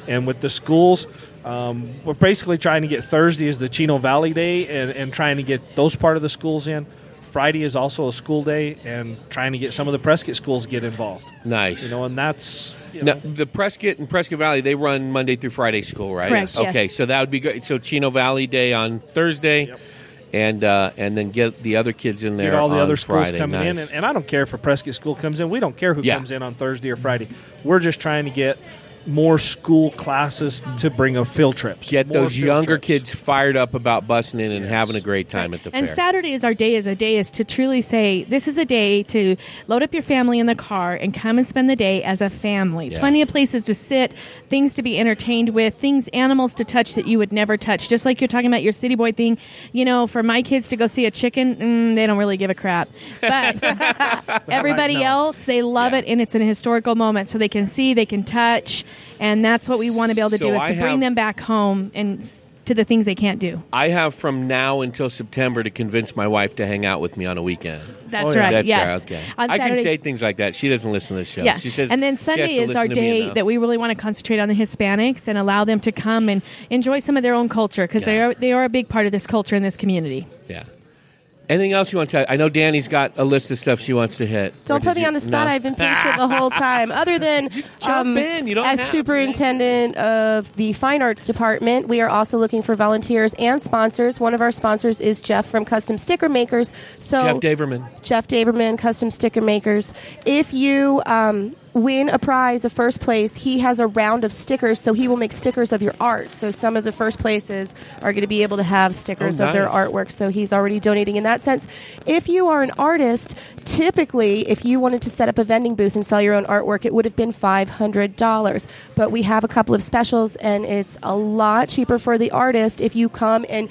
Speaker 3: And with the schools, um, we're basically trying to get Thursday as the Chino Valley Day and, and trying to get those part of the schools in. Friday is also a school day, and trying to get some of the Prescott schools get involved.
Speaker 2: Nice.
Speaker 3: You know, and that's you know,
Speaker 2: Now, the Prescott and Prescott Valley, they run Monday through Friday school, right?
Speaker 4: Correct, yes.
Speaker 2: Okay, so that would be good. So Chino Valley Day on Thursday,
Speaker 3: Yep.
Speaker 2: and uh, and then get the other kids in there
Speaker 3: get all the
Speaker 2: on
Speaker 3: other schools
Speaker 2: Friday.
Speaker 3: coming
Speaker 2: Nice.
Speaker 3: in, and, and I don't care if a Prescott school comes in. We don't care who
Speaker 2: Yeah.
Speaker 3: comes in on Thursday or Friday. We're just trying to get more school classes to bring a field trips.
Speaker 2: Get
Speaker 3: More
Speaker 2: those
Speaker 3: field
Speaker 2: younger
Speaker 3: trips.
Speaker 2: kids fired up about busting in and
Speaker 3: Yes.
Speaker 2: having a great time at the
Speaker 4: And
Speaker 2: fair.
Speaker 4: Saturday is our day as a day is to truly say, this is a day to load up your family in the car and come and spend the day as a family.
Speaker 2: Yeah.
Speaker 4: Plenty of places to sit, things to be entertained with, things, animals to touch that you would never touch. Just like you're talking about your city boy thing. You know, for my kids to go see a chicken, mm, they don't really give a crap. But everybody
Speaker 3: No.
Speaker 4: else, they love
Speaker 2: Yeah.
Speaker 4: it, and it's an historical moment. So they can see, they can touch, and that's what we want to be able to
Speaker 2: So
Speaker 4: do is
Speaker 2: I
Speaker 4: to bring
Speaker 2: have-
Speaker 4: them back home and s- to the things they can't do.
Speaker 2: I have from now until September to convince my wife to hang out with me on a weekend.
Speaker 4: That's
Speaker 3: Oh, yeah.
Speaker 4: right.
Speaker 2: That's
Speaker 4: yes.
Speaker 2: right, okay.
Speaker 4: On
Speaker 2: I can
Speaker 4: Saturday-
Speaker 2: say things like that. She doesn't listen to the show.
Speaker 4: Yeah.
Speaker 2: She says,
Speaker 4: and then
Speaker 2: she
Speaker 4: Sunday
Speaker 2: has to
Speaker 4: is our
Speaker 2: listen to me
Speaker 4: day
Speaker 2: enough.
Speaker 4: that we really want to concentrate on the Hispanics and allow them to come and enjoy some of their own culture because they
Speaker 2: Yeah.
Speaker 4: are they are a big part of this culture in this community.
Speaker 2: Yeah. Anything else you want to tell? I know Danny's got a list of stuff she wants to hit.
Speaker 5: Don't
Speaker 2: Or
Speaker 5: put
Speaker 2: did
Speaker 5: me
Speaker 2: you-
Speaker 5: on the spot.
Speaker 2: No?
Speaker 5: I've been patient the whole time. Other than
Speaker 2: Just jump in. You don't
Speaker 5: as
Speaker 2: have to.
Speaker 5: superintendent of the Fine Arts Department, we are also looking for volunteers and sponsors. One of our sponsors is Jeff from Custom Sticker Makers. So
Speaker 2: Jeff Daverman.
Speaker 5: Jeff Daverman, Custom Sticker Makers. If you um, win a prize, a first place, he has a round of stickers, so he will make stickers of your art. So some of the first places are going to be able to have stickers
Speaker 2: Oh,
Speaker 5: of their
Speaker 2: nice.
Speaker 5: artwork, so he's already donating in that sense. If you are an artist, typically, if you wanted to set up a vending booth and sell your own artwork, it would have been five hundred dollars. But we have a couple of specials, and it's a lot cheaper for the artist if you come and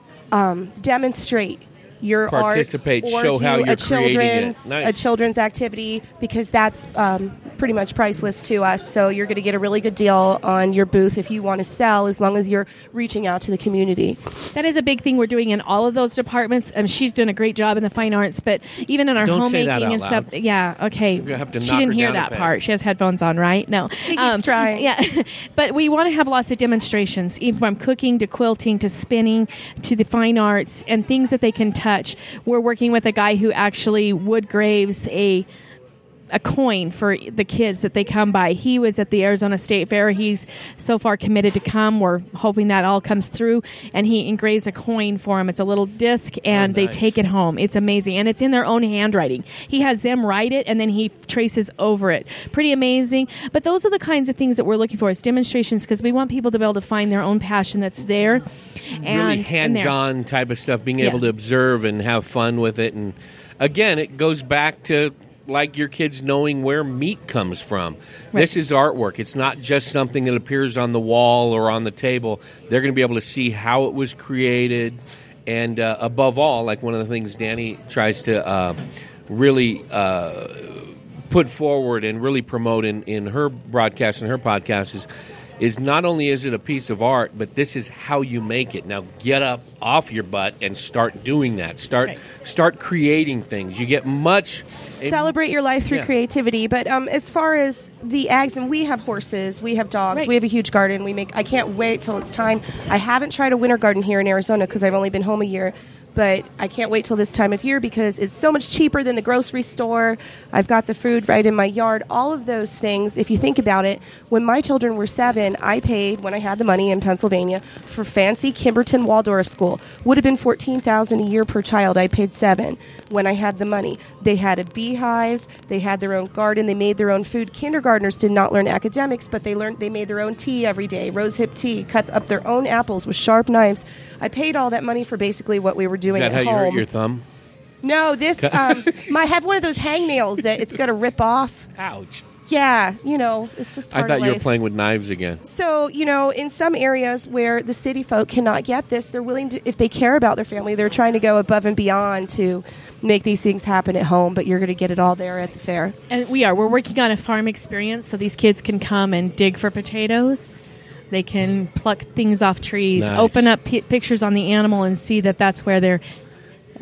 Speaker 5: um, demonstrate your
Speaker 2: Participate,
Speaker 5: art or
Speaker 2: show
Speaker 5: do
Speaker 2: how you're
Speaker 5: a
Speaker 2: creating it.
Speaker 5: children's
Speaker 2: Nice.
Speaker 5: a children's activity, because that's um, pretty much priceless to us. So you're going to get a really good deal on your booth if you want to sell, as long as you're reaching out to the community.
Speaker 4: That is a big thing we're doing in all of those departments. Um, she's doing a great job in the fine arts, but even in our
Speaker 2: Don't say that
Speaker 4: homemaking
Speaker 2: out
Speaker 4: and stuff.
Speaker 2: loud.
Speaker 4: Yeah, okay.
Speaker 2: You're gonna have to
Speaker 4: she
Speaker 2: knock
Speaker 4: didn't
Speaker 2: her
Speaker 4: hear
Speaker 2: down a
Speaker 4: that
Speaker 2: peg.
Speaker 4: part. She has headphones on, right? No.
Speaker 5: He keeps trying.
Speaker 4: Yeah, but we want to have lots of demonstrations, even from cooking to quilting to spinning to the fine arts and things that they can touch. We're working with a guy who actually wood graves a a coin for the kids that they come by. He was at the Arizona State Fair. He's so far committed to come. We're hoping that all comes through, and he engraves a coin for them. It's a little disc, and
Speaker 2: Oh,
Speaker 4: they
Speaker 2: nice.
Speaker 4: take it home. It's amazing, and it's in their own handwriting. He has them write it, and then he traces over it. Pretty amazing. But those are the kinds of things that we're looking for, is demonstrations, because we want people to be able to find their own passion that's there. And,
Speaker 2: Really
Speaker 4: and there.
Speaker 2: hands-on type of stuff, being
Speaker 4: Yeah.
Speaker 2: able to observe and have fun with it. And again, it goes back to like your kids knowing where meat comes from. This is artwork. It's not just something that appears on the wall or on the table. They're going to be able to see how it was created. And uh, above all, like one of the things Danny tries to uh, really uh, put forward and really promote in, in her broadcast and her podcast is is not only is it a piece of art, but this is how you make it. Now get up off your butt and start doing that. Start
Speaker 4: Right.
Speaker 2: start creating things. You get much
Speaker 5: Celebrate your life through
Speaker 2: Yeah.
Speaker 5: creativity. But um, as far as the ags, and we have horses, we have dogs,
Speaker 4: Right.
Speaker 5: we have a huge garden. We make. I can't wait till it's time. I haven't tried a winter garden here in Arizona because I've only been home a year. But I can't wait till this time of year because it's so much cheaper than the grocery store. I've got the food right in my yard. All of those things, if you think about it, when my children were seven, I paid, when I had the money in Pennsylvania, for fancy Kimberton Waldorf school. Would have been fourteen thousand dollars a year per child. I paid seven when I had the money. They had a beehives. They had their own garden. They made their own food. Kindergartners did not learn academics, but they learned. They made their own tea every day, rosehip tea, cut up their own apples with sharp knives. I paid all that money for basically what we were doing
Speaker 2: Is that
Speaker 5: at
Speaker 2: how
Speaker 5: home.
Speaker 2: you hurt your thumb?
Speaker 5: No, this um, I have one of those hangnails that it's going to rip off.
Speaker 2: Ouch.
Speaker 5: Yeah, you know, it's just
Speaker 2: I
Speaker 5: part
Speaker 2: thought
Speaker 5: of
Speaker 2: you were
Speaker 5: life.
Speaker 2: playing with knives again.
Speaker 5: So, you know, in some areas where the city folk cannot get this, they're willing to, if they care about their family, they're trying to go above and beyond to make these things happen at home, but you're going to get it all there at the fair.
Speaker 4: And we are. We're working on a farm experience, so these kids can come and dig for potatoes. They can pluck things off trees,
Speaker 2: Nice.
Speaker 4: open up pi pictures on the animal, and see that that's where they're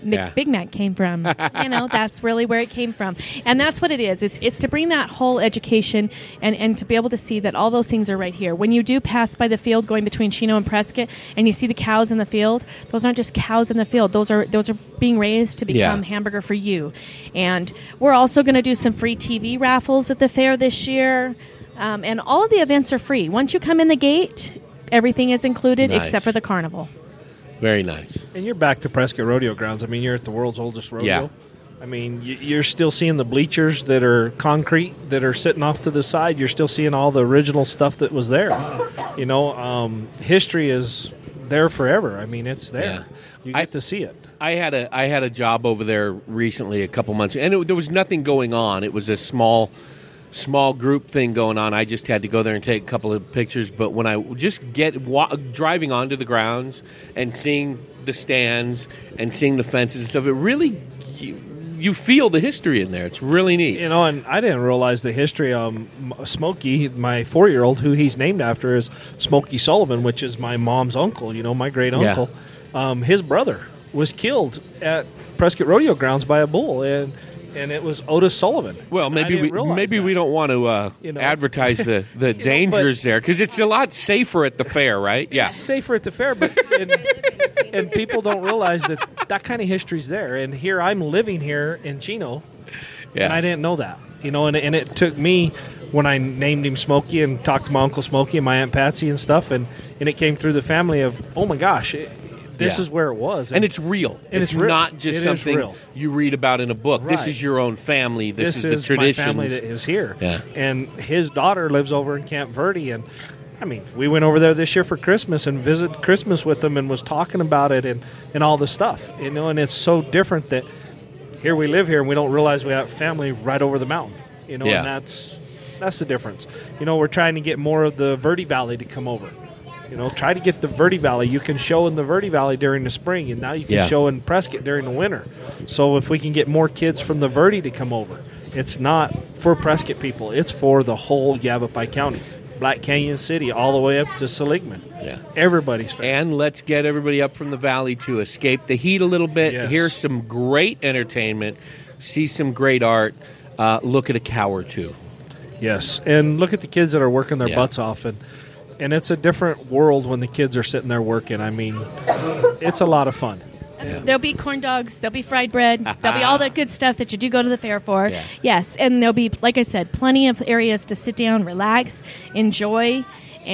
Speaker 2: Yeah.
Speaker 4: Big Mac came from. You know, that's really where it came from. And that's what it is. It's it's to bring that whole education and, and to be able to see that all those things are right here. When you do pass by the field going between Chino and Prescott and you see the cows in the field, those aren't just cows in the field. Those are those are being raised to become
Speaker 2: Yeah.
Speaker 4: hamburger for you. And we're also going to do some free T V raffles at the fair this year. Um, and all of the events are free. Once you come in the gate, everything is included
Speaker 2: Nice.
Speaker 4: except for the carnival.
Speaker 2: Very nice.
Speaker 3: And you're back to Prescott Rodeo Grounds. I mean, you're at the world's oldest rodeo.
Speaker 2: Yeah.
Speaker 3: I mean, y- you're still seeing the bleachers that are concrete that are sitting off to the side. You're still seeing all the original stuff that was there. You know, um, history is there forever. I mean, it's there.
Speaker 2: Yeah.
Speaker 3: You get
Speaker 2: I-
Speaker 3: to see it.
Speaker 2: I had a I had a job over there recently, a couple months, and it, there was nothing going on. It was a small small group thing going on. I just had to go there and take a couple of pictures. But when I just get wa- driving onto the grounds and seeing the stands and seeing the fences and stuff, it really you, you feel the history in there. It's really neat.
Speaker 3: You know, and I didn't realize the history. Um, Smokey, my four-year-old, who he's named after, is Smokey Sullivan, which is my mom's uncle. You know, my great uncle. Um, his brother was killed at Prescott Rodeo Grounds by a bull, and and it was Otis Sullivan.
Speaker 2: Well,
Speaker 3: And I
Speaker 2: maybe
Speaker 3: didn't
Speaker 2: we
Speaker 3: realize
Speaker 2: maybe
Speaker 3: that.
Speaker 2: we don't want to uh,
Speaker 3: You know?
Speaker 2: advertise the, the dangers there because it's a lot safer at the fair, right? Yeah.
Speaker 3: It's safer at the fair, but and, and people don't realize that that kind of history's there. And here I'm living here in Chino,
Speaker 2: Yeah.
Speaker 3: and I didn't know that. You know, and, and it took me when I named him Smokey and talked to my Uncle Smokey and my Aunt Patsy and stuff, and, and it came through the family of, oh my gosh, it, this
Speaker 2: Yeah.
Speaker 3: is where it was.
Speaker 2: And it's real.
Speaker 3: And
Speaker 2: it's
Speaker 3: it's real.
Speaker 2: not just
Speaker 3: It is
Speaker 2: something
Speaker 3: real.
Speaker 2: you read about in a book. This
Speaker 3: Right.
Speaker 2: is your own family. This,
Speaker 3: this
Speaker 2: is the
Speaker 3: my
Speaker 2: traditions.
Speaker 3: family that is here.
Speaker 2: Yeah.
Speaker 3: And his daughter lives over in Camp Verde, and I mean, we went over there this year for Christmas and visited Christmas with them and was talking about it and, and all the stuff. You know, and it's so different that here we live here and we don't realize we have family right over the mountain. You know,
Speaker 2: Yeah.
Speaker 3: and that's that's the difference. You know, we're trying to get more of the Verde Valley to come over. You know, try to get the Verde Valley. You can show in the Verde Valley during the spring, and now you can
Speaker 2: Yeah.
Speaker 3: show in Prescott during the winter. So if we can get more kids from the Verde to come over, it's not for Prescott people. It's for the whole Yavapai County, Black Canyon City, all the way up to Seligman.
Speaker 2: Yeah.
Speaker 3: Everybody's fair.
Speaker 2: And let's get everybody up from the valley to escape the heat a little bit,
Speaker 3: Yes.
Speaker 2: hear some great entertainment, see some great art, uh, look at a cow or two.
Speaker 3: Yes, and look at the kids that are working their
Speaker 2: Yeah.
Speaker 3: butts off, and and it's a different world when the kids are sitting there working. I mean, it's a lot of fun.
Speaker 2: Yeah.
Speaker 4: There'll be corn dogs. There'll be fried bread. There'll be all the good stuff that you do go to the fair for.
Speaker 2: Yeah.
Speaker 4: Yes, and there'll be, like I said, plenty of areas to sit down, relax, enjoy,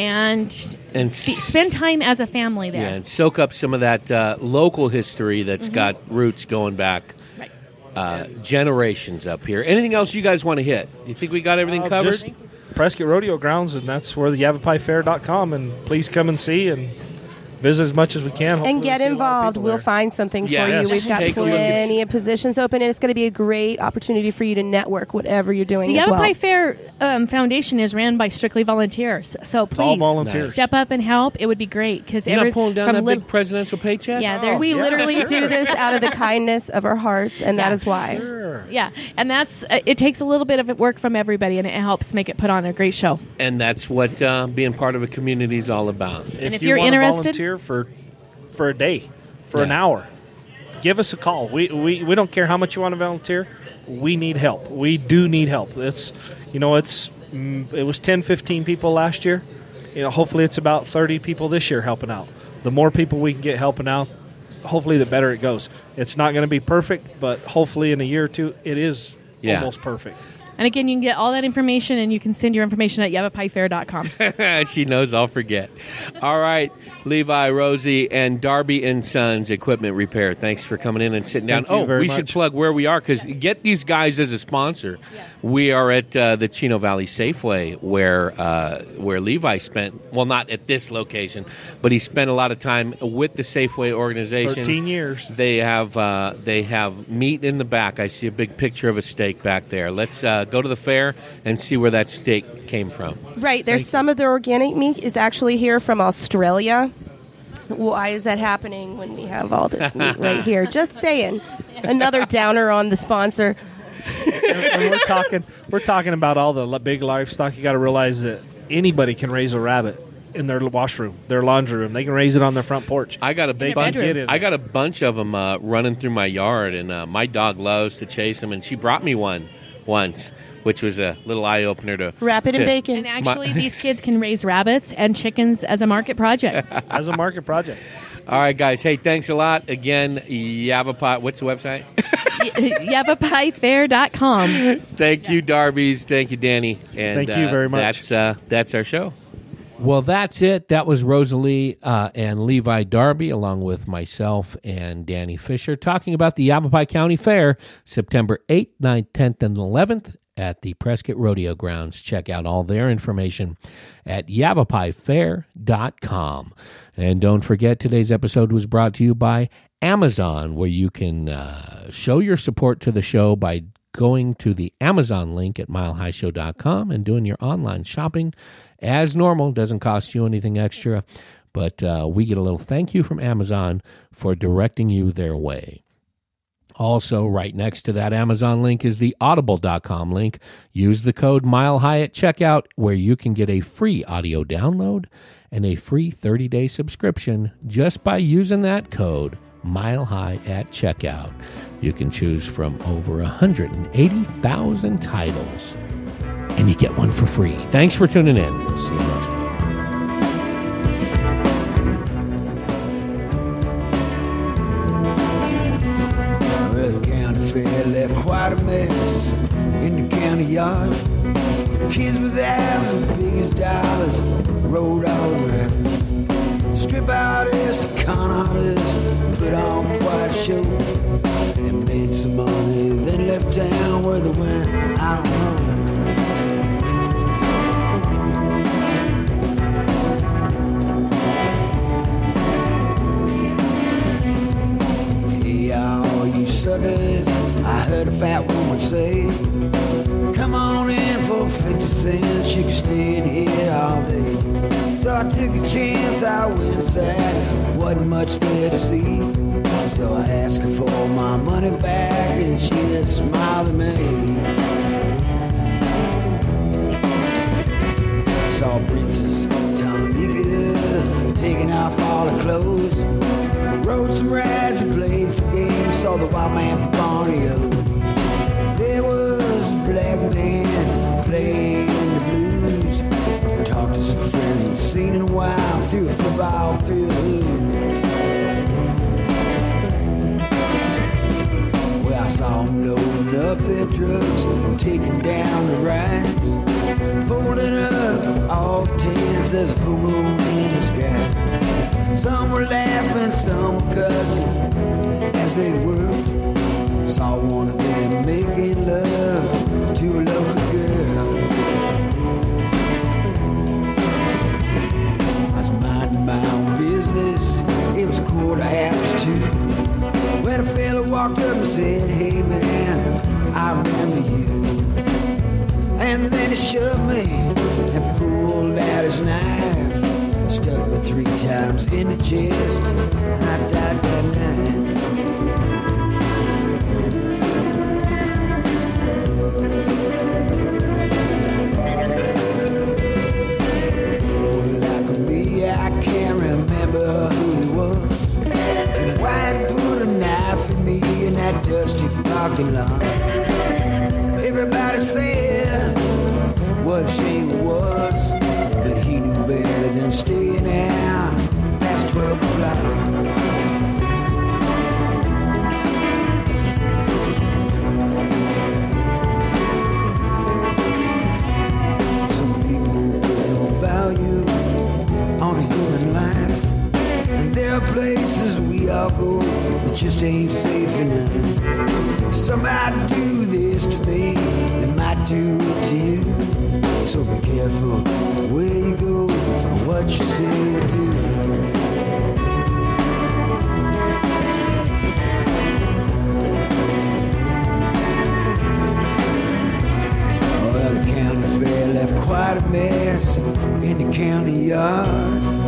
Speaker 4: and
Speaker 2: And
Speaker 4: be, spend time as a family there.
Speaker 2: Yeah, and soak up some of that uh, local history that's
Speaker 4: Mm-hmm.
Speaker 2: got roots going back
Speaker 4: Right.
Speaker 2: uh, generations up here. Anything else you guys want to hit? You think we got everything
Speaker 3: Uh,
Speaker 2: covered?
Speaker 3: just Prescott Rodeo Grounds, and that's where the Yavapai Fair dot com, and please come and see and visit as much as we can. Hopefully
Speaker 5: And get
Speaker 3: we'll see a lot of
Speaker 5: involved.
Speaker 3: people
Speaker 5: We'll
Speaker 3: there.
Speaker 5: find something
Speaker 2: Yeah.
Speaker 5: for
Speaker 3: Yes.
Speaker 5: you. We've got
Speaker 2: Take a look at-
Speaker 5: plenty of positions open, and it's going to be a great opportunity for you to network whatever you're doing
Speaker 4: The
Speaker 5: as
Speaker 4: Yavapai
Speaker 5: well.
Speaker 4: Fair um, Foundation is ran by strictly volunteers, so
Speaker 3: all
Speaker 4: please
Speaker 3: volunteers.
Speaker 4: step up and help. It would be great because
Speaker 2: You're not pulling down
Speaker 4: from
Speaker 2: that
Speaker 4: little,
Speaker 2: big presidential paycheck?
Speaker 4: yeah, there's
Speaker 5: We
Speaker 3: Yeah,
Speaker 5: literally
Speaker 3: sure.
Speaker 5: do this out of the kindness of our hearts, and that
Speaker 4: Yeah.
Speaker 5: is why.
Speaker 3: Sure.
Speaker 4: yeah, and that's uh, it takes a little bit of work from everybody, and it helps make it put on a great show.
Speaker 2: And that's what uh, being part of a community is all about.
Speaker 4: And if
Speaker 3: you
Speaker 4: you're
Speaker 3: wanna
Speaker 4: interested-
Speaker 3: volunteer for for a day, for an
Speaker 2: Yeah.
Speaker 3: hour, give us a call. We, we we don't care how much you want to volunteer. We need help. We do need help. It's you know it's mm, it was ten, fifteen people last year. You know, hopefully it's about thirty people this year helping out. The more people we can get helping out, hopefully the better it goes. It's not going to be perfect, but hopefully in a year or two it is
Speaker 2: Yeah.
Speaker 3: almost perfect.
Speaker 4: And again, you can get all that information, and you can send your information at yavapai fair dot com.
Speaker 2: She knows I'll forget. All right, Levi, Rosie, and Darby and Sons Equipment Repair. Thanks for coming in and sitting down.
Speaker 3: Thank you
Speaker 2: oh,
Speaker 3: very
Speaker 2: we
Speaker 3: much.
Speaker 2: should plug where we are because get these guys as a sponsor. We are at uh, the Chino Valley Safeway, where uh, where Levi spent. Well, not at this location, but he spent a lot of time with the Safeway organization.
Speaker 3: Thirteen years.
Speaker 2: They have uh, they have meat in the back. I see a big picture of a steak back there. Let's uh, go to the fair and see where that steak came from.
Speaker 5: Right. There's some of the organic meat is actually here from Australia. Why is that happening when we have all this meat right here? Just saying. Another downer on the sponsor.
Speaker 3: And we're talking we're talking about all the li- big livestock. You got to realize that anybody can raise a rabbit. in their washroom, their laundry room. They can raise it on their front porch.
Speaker 2: I got a
Speaker 3: They
Speaker 4: their
Speaker 2: bunch.
Speaker 3: can get in
Speaker 2: I
Speaker 3: there.
Speaker 2: got a bunch of them uh, running through my yard, and uh, my dog loves to chase them. And she brought me one once, which was a little eye opener to
Speaker 5: Wrap it in
Speaker 2: to-
Speaker 5: bacon.
Speaker 4: And actually, these kids can raise rabbits and chickens as a market project.
Speaker 3: as a market project.
Speaker 2: All right, guys. Hey, thanks a lot again. Yavapai. What's the website?
Speaker 4: Yavapai Fair dot com.
Speaker 2: Thank you, Darby's. Thank you, Danny. And
Speaker 3: Thank you
Speaker 2: uh,
Speaker 3: very much.
Speaker 2: That's uh, that's our show. Well, that's it. That was Rosalie uh, and Levi Darby, along with myself and Danny Fisher, talking about the Yavapai County Fair, September eighth, ninth, tenth, and eleventh at the Prescott Rodeo Grounds. Check out all their information at Yavapai Fair dot com. And don't forget, today's episode was brought to you by Amazon, where you can uh, show your support to the show by going to the Amazon link at mile high show dot com and doing your online shopping as normal. Doesn't cost you anything extra, but uh, we get a little thank you from Amazon for directing you their way. Also, right next to that Amazon link is the audible dot com link. Use the code MILEHIGH at checkout, where you can get a free audio download and a free thirty-day subscription just by using that code MILEHIGH at checkout. You can choose from over one hundred eighty thousand titles, and you get one for free. Thanks for tuning in. We'll see you next week.
Speaker 6: Well, the county fair left quite a mess in the county yard. Kids with eyes as big as dollars rode all around. Strip artists, con artists put on quite a show. They made some money, then left town. Where they went, I don't know. Hey, all you suckers, I heard a fat woman say, come on in for fifty cents, you can stay in here all day. So I took a chance, I went inside, wasn't much there to see. So I asked her for my money back, and she just smiled at me. Saw Princess Tonica taking off all her clothes. Rode some rides and played some games, saw the wild man from Borneo. There was a black man playing the blues. Talked to some friends and seen in a while, threw a football through the hood. Well, I saw them loading up their trucks, taking down the rides, folding up all the tents. There's a full moon in the sky. Some were laughing, some were cussing as they worked. Saw one of them making love to a local girl. I was minding my own business. It was quarter after two when a fella walked up and said, hey man, I remember you. And then he shoved me and pulled out his knife, stuck me three times in the chest, and I died that night. Well, like me, I can't remember who he was, and why he put a knife in me in that dusty parking lot. Everybody said what a shame it was, but he knew better than staying out past twelve o'clock. Some people put no value on a human life, and there are places we all go that just ain't safe enough. Some might do this to me, they might do it to you. So be careful where you go and what you say or do. Well, the county fair left quite a mess in the county yard.